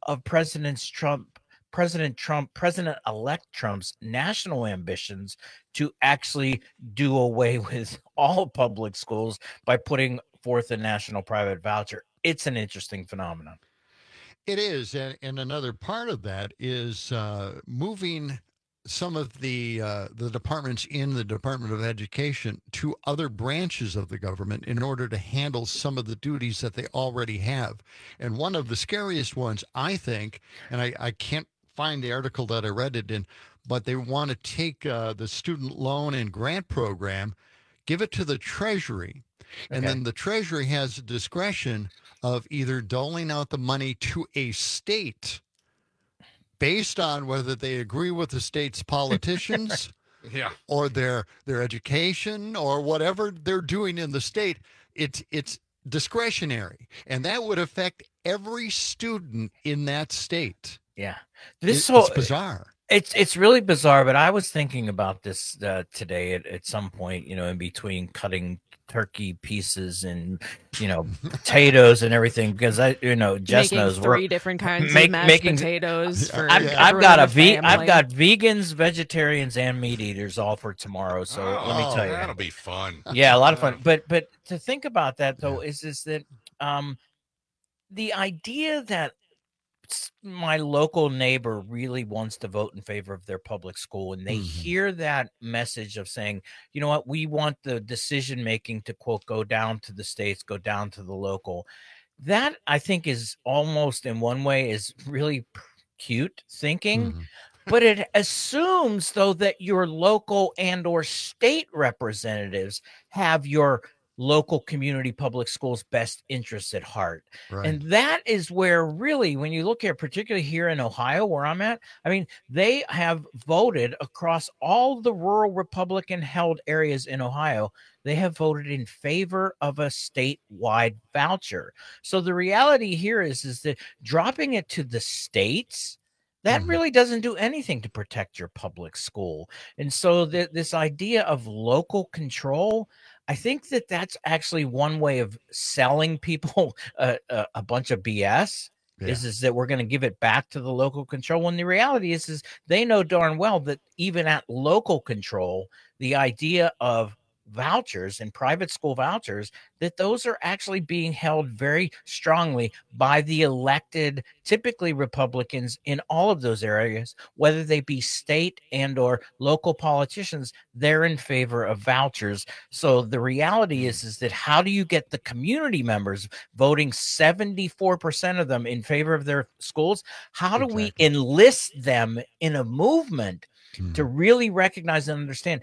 of President Trump, President Trump, President-elect Trump's national ambitions to actually do away with all public schools by putting forth a national private voucher. It's an interesting phenomenon. It is, and, and another part of that is uh, moving some of the uh, the departments in the Department of Education to other branches of the government in order to handle some of the duties that they already have. And one of the scariest ones, I think, and I, I can't find the article that I read it in, but they want to take uh, the student loan and grant program, give it to the Treasury, and Okay. then the Treasury has discretion of either doling out the money to a state based on whether they agree with the state's politicians Yeah. or their their education or whatever they're doing in the state. It's it's discretionary, and that would affect every student in that state. Yeah, It- this whole it's bizarre. It's it's really bizarre, but I was thinking about this uh, today at, at some point, you know, in between cutting turkey pieces and, you know, potatoes and everything, because I, you know, Jess Making knows three we're different kinds make- of mashed making- potatoes for I've, everyone I've got in a the ve- I've family. got vegans, vegetarians, and meat eaters all for tomorrow. So let me Oh, tell you, that'll be fun. yeah, a lot of fun. But but to think about that though is is that um the idea that s- my local neighbor really wants to vote in favor of their public school, and they hear that message of saying, you know what, we want the decision making to quote go down to the states, go down to the local. That I think is almost in one way is really p- cute thinking. But it assumes though that your local and or state representatives have your local community public schools best interests at heart. Right. And that is where really, when you look at particularly here in Ohio where I'm at, I mean, they have voted across all the rural Republican held areas in Ohio. They have voted in favor of a statewide voucher. So the reality here is, is that dropping it to the states, that really doesn't do anything to protect your public school. And so th- this idea of local control, I think that that's actually one way of selling people a, a, a bunch of B S. Yeah. Is, is that we're going to give it back to the local control, when the reality is is they know darn well that even at local control, the idea of vouchers and private school vouchers, that those are actually being held very strongly by the elected, typically Republicans in all of those areas, whether they be state and or local politicians. They're in favor of vouchers. So the reality is is that how do you get the community members voting, seventy-four percent of them in favor of their schools? How do we enlist them in a movement to really recognize and understand,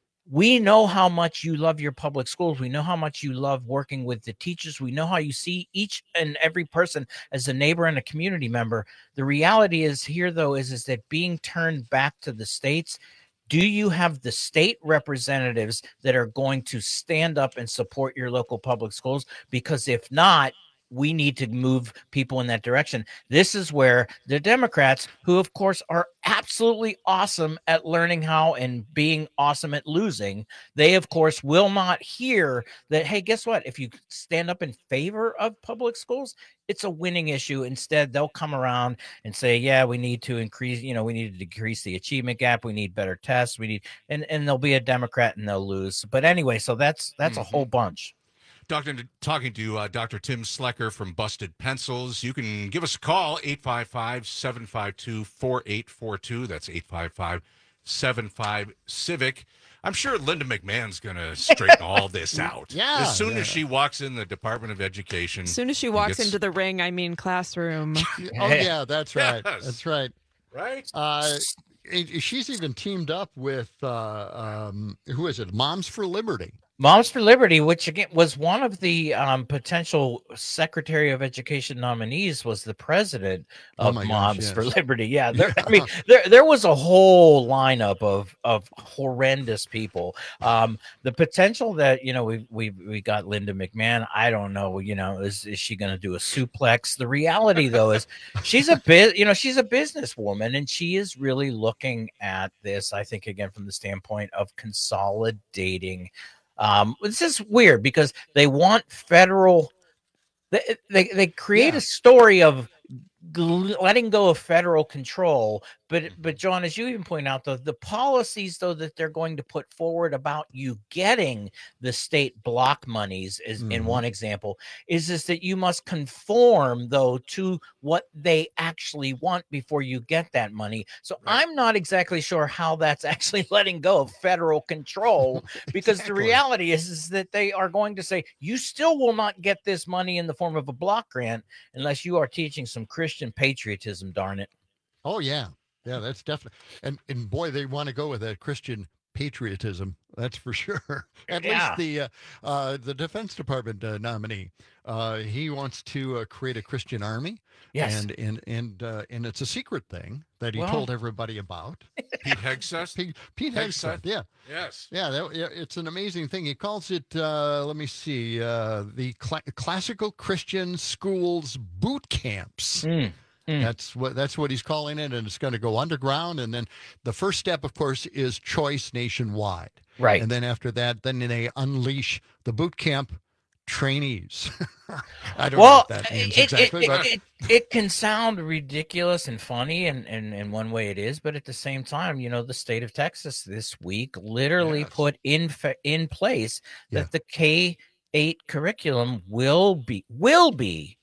we know how much you love your public schools. We know how much you love working with the teachers. We know how you see each and every person as a neighbor and a community member. The reality is here, though, is, is that being turned back to the states, do you have the state representatives that are going to stand up and support your local public schools? Because if not, we need to move people in that direction. This is where the Democrats, who of course are absolutely awesome at learning how and being awesome at losing, they of course will not hear that, hey, guess what? If you stand up in favor of public schools, it's a winning issue. Instead, they'll come around and say, yeah, we need to increase, you know, we need to decrease the achievement gap. We need better tests. We need, and, and they'll be a Democrat and they'll lose. But anyway, so that's, that's Mm-hmm. a whole bunch. Doctor, talking to uh, Doctor Tim Slecker from Busted Pencils. You can give us a call, eight five five, seven five two, four eight four two. That's eight five five, seven five, CIVIC. I'm sure Linda McMahon's going to straighten all this out. Yeah, As soon yeah. as she walks in the Department of Education. As soon as she and walks gets- into the ring, I mean classroom. Oh yeah, that's right. Yes. That's right. Right. Uh, and she's even teamed up with uh, um, who is it? Moms for Liberty. Moms for Liberty, which again was one of the um, potential Secretary of Education nominees, was the president Oh of my gosh, Moms yes. for Liberty. Yeah, there, I mean, there there was a whole lineup of of horrendous people. Um, the potential that you know we we we got Linda McMahon. I don't know. You know, is is she going to do a suplex? The reality though is she's a bit. You know, she's a businesswoman, and she is really looking at this. I think again from the standpoint of consolidating. Um, this is weird because they want federal. They they, they create a story of gl- letting go of federal control. But but John, as you even point out, though, the policies though that they're going to put forward about you getting the state block monies is Mm-hmm. in one example is is that you must conform though to what they actually want before you get that money. So I'm not exactly sure how that's actually letting go of federal control, because the reality is is that they are going to say you still will not get this money in the form of a block grant unless you are teaching some Christian patriotism. Darn it. Oh yeah, yeah, that's definitely. And and boy, they want to go with that Christian patriotism. That's for sure. At Yeah. least the uh, uh, the Defense Department uh, nominee, uh, he wants to uh, create a Christian army. Yes. and and and uh, and it's a secret thing that he Well- told everybody about. Pete Hegseth. Pete, Pete Hegseth, yeah. Yes. Yeah, that, yeah, it's an amazing thing. He calls it, uh, let me see, uh, the cla Classical Christian Schools Boot Camps. Mm, mm. That's what that's what he's calling it, and it's going to go underground. And then the first step, of course, is choice nationwide. Right. And then after that, then they unleash the boot camp trainees. I don't know Well, what that means it, exactly, it, but it, it, it can sound ridiculous and funny, and, and in one way it is, but at the same time, you know, the state of Texas this week literally Yes. put in fa- in place that Yeah. the K eight curriculum will be will be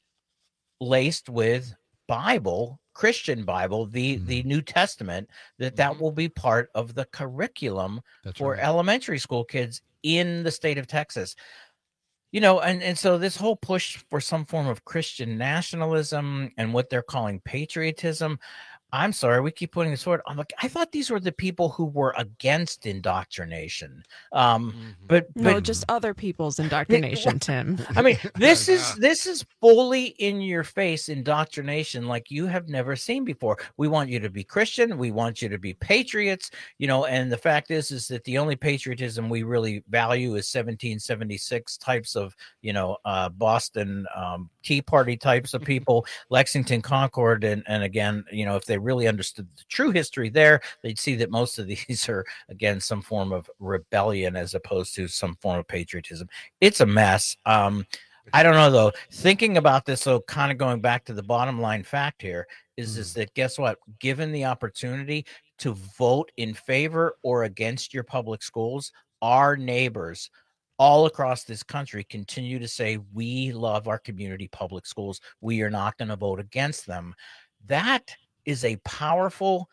laced with Bible, Christian Bible, the Mm-hmm. the New Testament, that that will be part of the curriculum That's for right. elementary school kids in the state of Texas. You know, and, and so this whole push for some form of Christian nationalism and what they're calling patriotism, I'm sorry, we keep putting this forward. I'm like, I thought these were the people who were against indoctrination. Um, but, No, but just other people's indoctrination, Tim. I mean, this is this is fully in your face indoctrination like you have never seen before. We want you to be Christian, we want you to be patriots, you know, and the fact is is that the only patriotism we really value is seventeen seventy-six types of, you know, uh Boston um Tea Party types of people, Lexington Concord, and and again, you know, if they really understood the true history there, they'd see that most of these are again some form of rebellion as opposed to some form of patriotism. It's a mess. Um, I don't know though. Thinking about this, so kind of going back to the bottom line fact here is is that guess what? Given the opportunity to vote in favor or against your public schools, our neighbors all across this country continue to say we love our community public schools. We are not going to vote against them. That is a powerful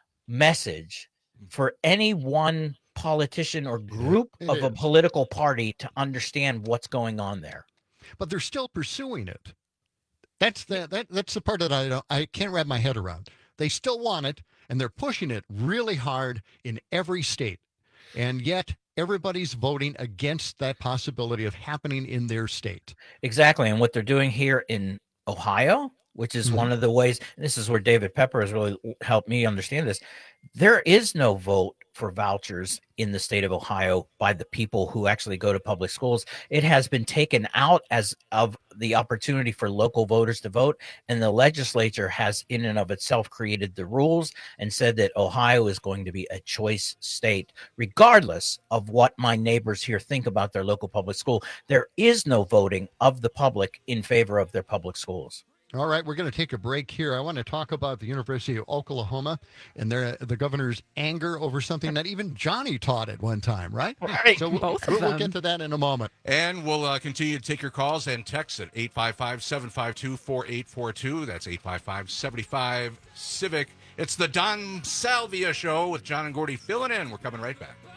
message for any one politician or group it of a is. political party to understand what's going on there. but they're still pursuing it. That's the that that's the part that I don't I can't wrap my head around. They still want it, and they're pushing it really hard in every state, and yet everybody's voting against that possibility of happening in their state. Exactly. And what they're doing here in Ohio, which is Mm-hmm. one of the ways, and this is where David Pepper has really helped me understand this. There is no vote for vouchers in the state of Ohio by the people who actually go to public schools. It has been taken out as of the opportunity for local voters to vote. And the legislature has in and of itself created the rules and said that Ohio is going to be a choice state, regardless of what my neighbors here think about their local public school. There is no voting of the public in favor of their public schools. All right, we're going to take a break here. I want to talk about the University of Oklahoma and their the governor's anger over something that even Johnny taught at one time, right? Right, So we'll, both of we'll them. get to that in a moment. And we'll uh, continue to take your calls and text at eight five five, seven five two, four eight four two. That's eight five five, seven five, Civic. It's the Don Salvia Show with John and Gordy filling in. We're coming right back.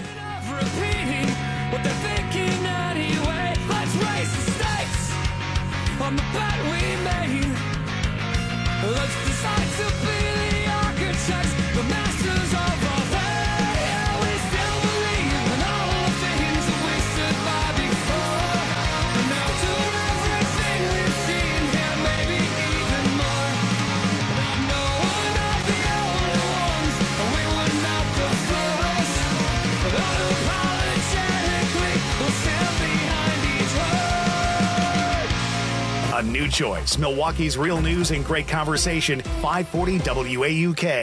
Repeating what they're thinking anyway. Let's raise the stakes on the bet we made. Let's decide to be the architects, the masters of all day. Yeah, we still believe in all the things that we stood by before. And now doing everything we've seen here, maybe even more. We know we're not the only ones, and we were not the first. But unapologetically, we'll stand behind each word. A new choice. Milwaukee's real news and great conversation. five forty W A U K.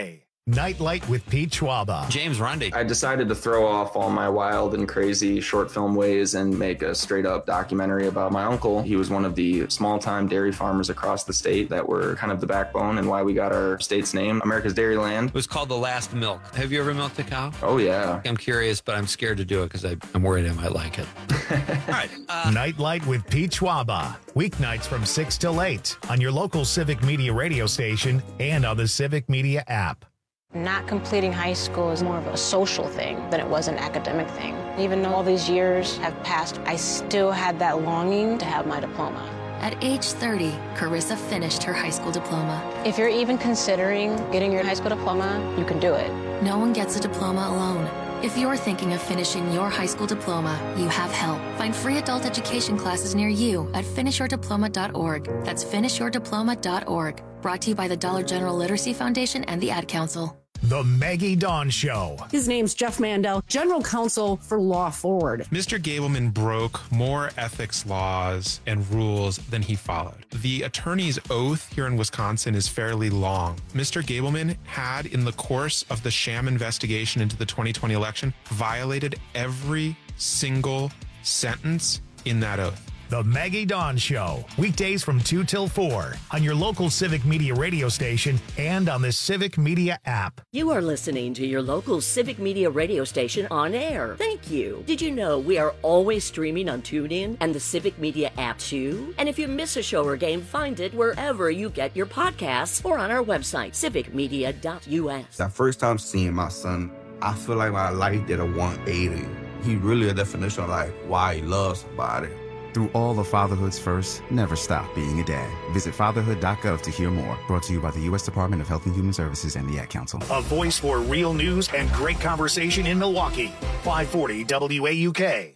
Nightlight with Pete Schwaba. James Rundy. I decided to throw off all my wild and crazy short film ways and make a straight up documentary about my uncle. He was one of the small time dairy farmers across the state that were kind of the backbone and why we got our state's name, America's Dairy Land. It was called The Last Milk. Have you ever milked a cow? Oh, yeah. I'm curious, but I'm scared to do it because I'm worried I might like it. All right. Uh, Nightlight with Pete Schwaba. Weeknights from six till eight on your local Civic Media radio station and on the Civic Media app. Not completing high school is more of a social thing than it was an academic thing. Even though all these years have passed, I still had that longing to have my diploma. At age thirty, Carissa finished her high school diploma. If you're even considering getting your high school diploma, you can do it. No one gets a diploma alone. If you're thinking of finishing your high school diploma, you have help. Find free adult education classes near you at finish your diploma dot org. That's finish your diploma dot org. Brought to you by the Dollar General Literacy Foundation and the Ad Council. The Maggie Dawn Show. His name's Jeff Mandel, General Counsel for Law Forward. Mister Gableman broke more ethics laws and rules than he followed. The attorney's oath here in Wisconsin is fairly long. Mister Gableman had, in the course of the sham investigation into the twenty twenty election, violated every single sentence in that oath. The Maggie Dawn Show, weekdays from two till four on your local Civic Media radio station and on the Civic Media app. You are listening to your local Civic Media radio station on air. Thank you. Did you know we are always streaming on TuneIn and the Civic Media app too? And if you miss a show or game, find it wherever you get your podcasts or on our website, civic media dot u s. That first time seeing my son, I feel like my life did a one eighty. He really a definition of like why he loves somebody. Through all of fatherhood's first, never stop being a dad. Visit fatherhood dot gov to hear more. Brought to you by the U S Department of Health and Human Services and the Ad Council. A voice for real news and great conversation in Milwaukee. five forty W A U K.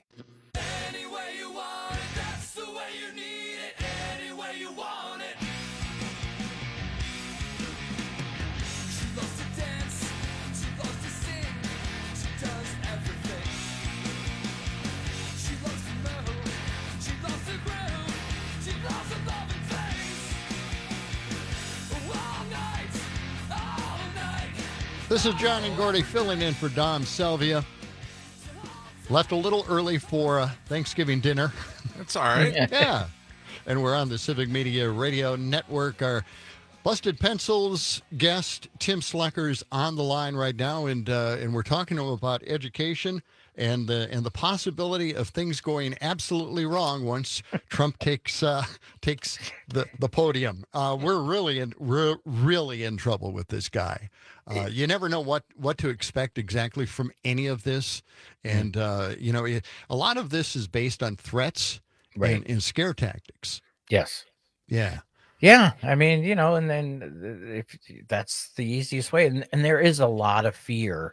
This is John and Gordy filling in for Dom Salvia. Left a little early for uh, Thanksgiving dinner. That's all right. Yeah. And we're on the Civic Media Radio Network. Our Busted Pencils guest, Tim Slucker's on the line right now, and uh, and we're talking to him about education and the and the possibility of things going absolutely wrong once Trump takes uh, takes the the podium. Uh, we're really in we're really in trouble with this guy. Uh, you never know what, what to expect exactly from any of this. And, uh, you know, it, a lot of this is based on threats Right. and, and scare tactics. Yes. Yeah. Yeah. I mean, you know, and then if that's the easiest way. And, and there is a lot of fear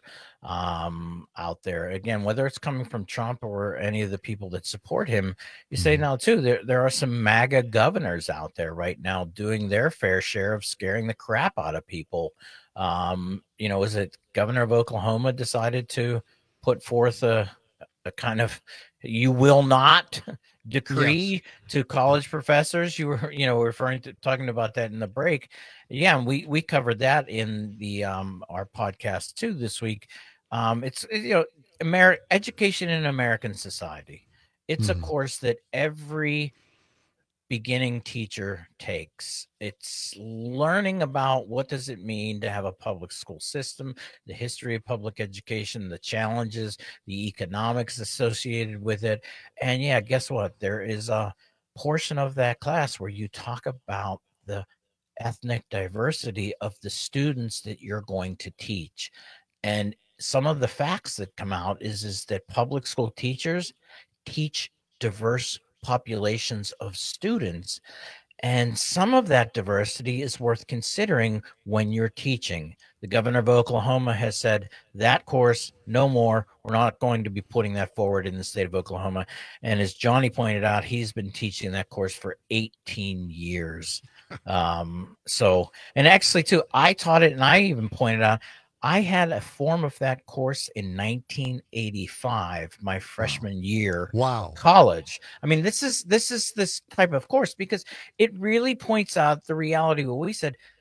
um, out there. Again, whether it's coming from Trump or any of the people that support him, you say now, too, there, there are some MAGA governors out there right now doing their fair share of scaring the crap out of people. Um, you know, is it Governor of Oklahoma decided to put forth a, a kind of you will not decree yes. to college professors? You were, you know, referring to talking about that in the break. Yeah, and we we covered that in the um our podcast too this week. Um, it's you know, Amer- education in American society. It's mm-hmm. a course that every beginning teacher takes. It's learning about what does it mean to have a public school system, the history of public education, the challenges, the economics associated with it. And yeah, guess what? There is a portion of that class where you talk about the ethnic diversity of the students that you're going to teach. And some of the facts that come out is, is that public school teachers teach diverse populations of students, and some of that diversity is worth considering when you're teaching. The governor of Oklahoma has said that course no more. We're not going to be putting that forward in the state of Oklahoma. And as Johnny pointed out, he's been teaching that course for eighteen years. um, so, and actually too, I taught it, and I even pointed out I had a form of that course in nineteen eighty-five, my freshman year. Wow. College. I mean, this is this is this type of course because it really points out the reality of what we said.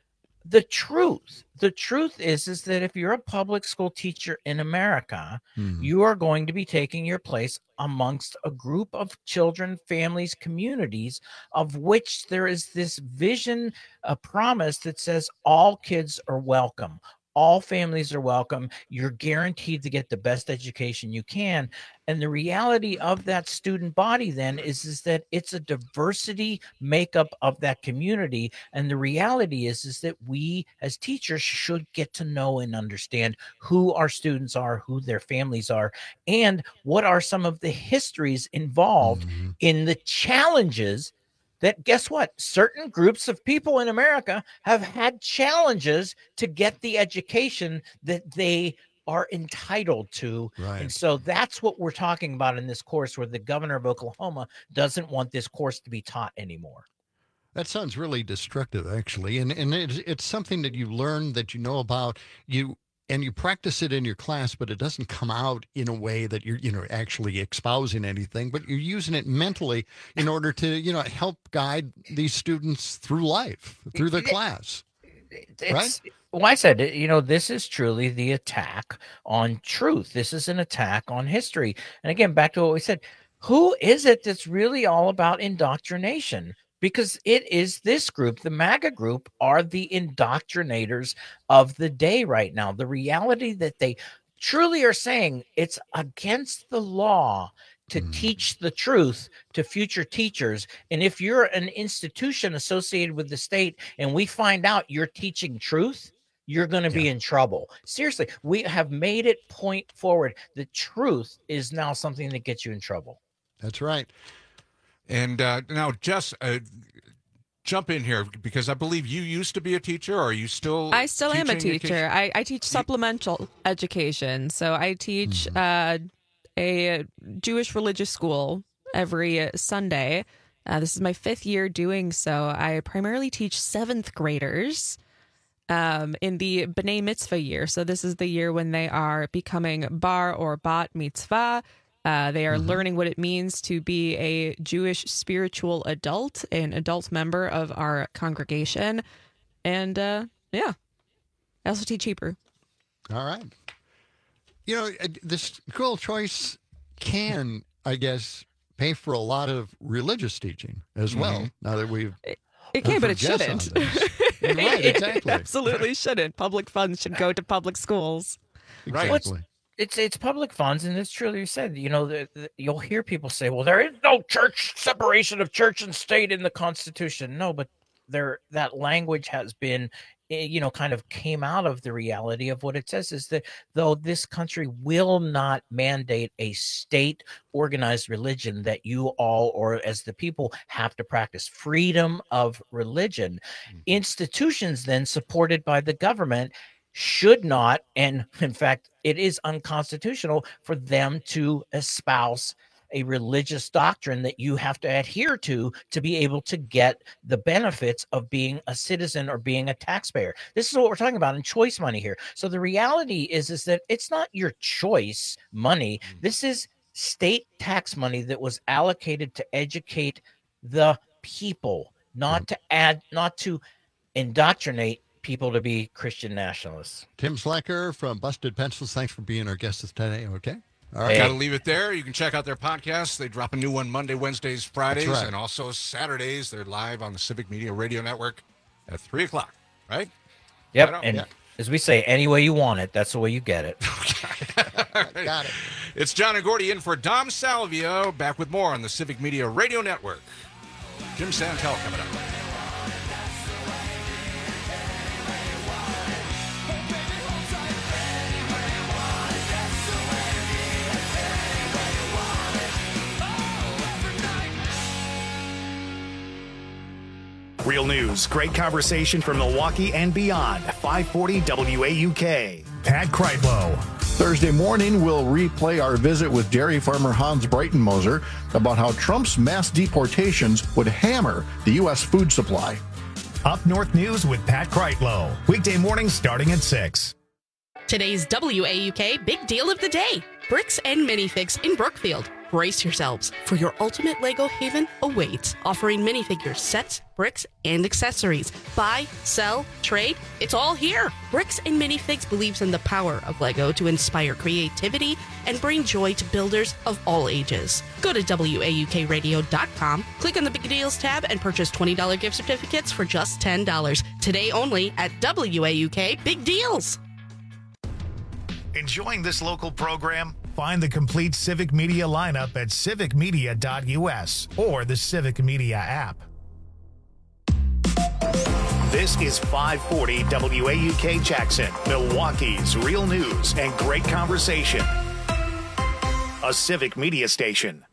the truth, the truth is, is that if you're a public school teacher in America, Hmm. you are going to be taking your place amongst a group of children, families, communities, of which there is this vision, a promise that says all kids are welcome. All families are welcome. You're guaranteed to get the best education you can. And the reality of that student body then is, is that it's a diversity makeup of that community. And the reality is, is that we as teachers should get to know and understand who our students are, who their families are, and what are some of the histories involved Mm-hmm. in the challenges that, guess what? Certain groups of people in America have had challenges to get the education that they are entitled to. Right. And so that's what we're talking about in this course, where the governor of Oklahoma doesn't want this course to be taught anymore. That sounds really destructive, actually, and and it's, it's something that you learn, that you know about, you and you practice it in your class, but it doesn't come out in a way that you're, you know, actually espousing anything, but you're using it mentally in order to, you know, help guide these students through life, through the class. It's, Right? Well, I said, you know, this is truly the attack on truth. This is an attack on history. And again, back to what we said, who is it that's really all about indoctrination? Because it is this group, the MAGA group, are the indoctrinators of the day right now. The reality that they truly are saying it's against the law to teach the truth to future teachers. And if you're an institution associated with the state and we find out you're teaching truth, you're going to be in trouble. Seriously, we have made it point forward. The truth is now something that gets you in trouble. That's right. And uh, now, just uh, jump in here, because I believe you used to be a teacher. Or are you still? I still am a teaching teacher. I, I teach supplemental education. So I teach uh, a Jewish religious school every Sunday. Uh, this is my fifth year doing so. I primarily teach seventh graders um, in the B'nai Mitzvah year. So this is the year when they are becoming bar or bat mitzvah. Uh, they are Mm-hmm. learning what it means to be a Jewish spiritual adult, an adult member of our congregation. And uh, yeah, I also teach Hebrew. All right. You know, uh, this school choice can, I guess, pay for a lot of religious teaching as well. Mm-hmm. Now that we've It can, but it heard guests shouldn't. on this. Right, It exactly. absolutely shouldn't. Public funds should go to public schools. Right. What's- It's it's public funds, and it's truly you said. You know, the, the, you'll hear people say, "Well, there is no church separation of church and state in the Constitution." No, but there that language has been, eh, you know, kind of came out of the reality of what it says is that though this country will not mandate a state organized religion, that you all, or as the people, have to practice freedom of religion. Institutions then supported by the government should not, and in fact, it is unconstitutional for them to espouse a religious doctrine that you have to adhere to to be able to get the benefits of being a citizen or being a taxpayer. This is what we're talking about in choice money here. So the reality is, is that it's not your choice money. This is state tax money that was allocated to educate the people, not to add, not to indoctrinate people to be Christian nationalists. Tim Slacker from Busted Pencils, thanks for being our guest today. Okay. All right. Hey. Got to leave it there. You can check out their podcasts. They drop a new one Monday, Wednesdays, Fridays, That's right. and also Saturdays. They're live on the Civic Media Radio Network at three o'clock, right? Yep. Right on. And Yeah. as we say, any way you want it, that's the way you get it. Got it. It's John and Gordy in for Dom Salvio. Back with more on the Civic Media Radio Network. Jim Santel coming up. Real news, great conversation from Milwaukee and beyond. five forty W A U K. Pat Kreitlow. Thursday morning, we'll replay our visit with dairy farmer Hans Breitenmoser about how Trump's mass deportations would hammer the U S food supply. Up North News with Pat Kreitlow. Weekday mornings starting at six. Today's W A U K Big Deal of the Day. Bricks and Minifigs in Brookfield. Brace yourselves, for your ultimate Lego haven awaits, offering minifigures, sets, bricks, and accessories. Buy, sell, trade, it's all here. Bricks and Minifigs believes in the power of Lego to inspire creativity and bring joy to builders of all ages. Go to W A U K radio dot com, click on the Big Deals tab, and purchase twenty dollars gift certificates for just ten dollars. Today only at W A U K Big Deals. Enjoying this local program? Find the complete Civic Media lineup at civic media dot U S or the Civic Media app. This is five forty W A U K Jackson, Milwaukee's real news and great conversation. A Civic Media station.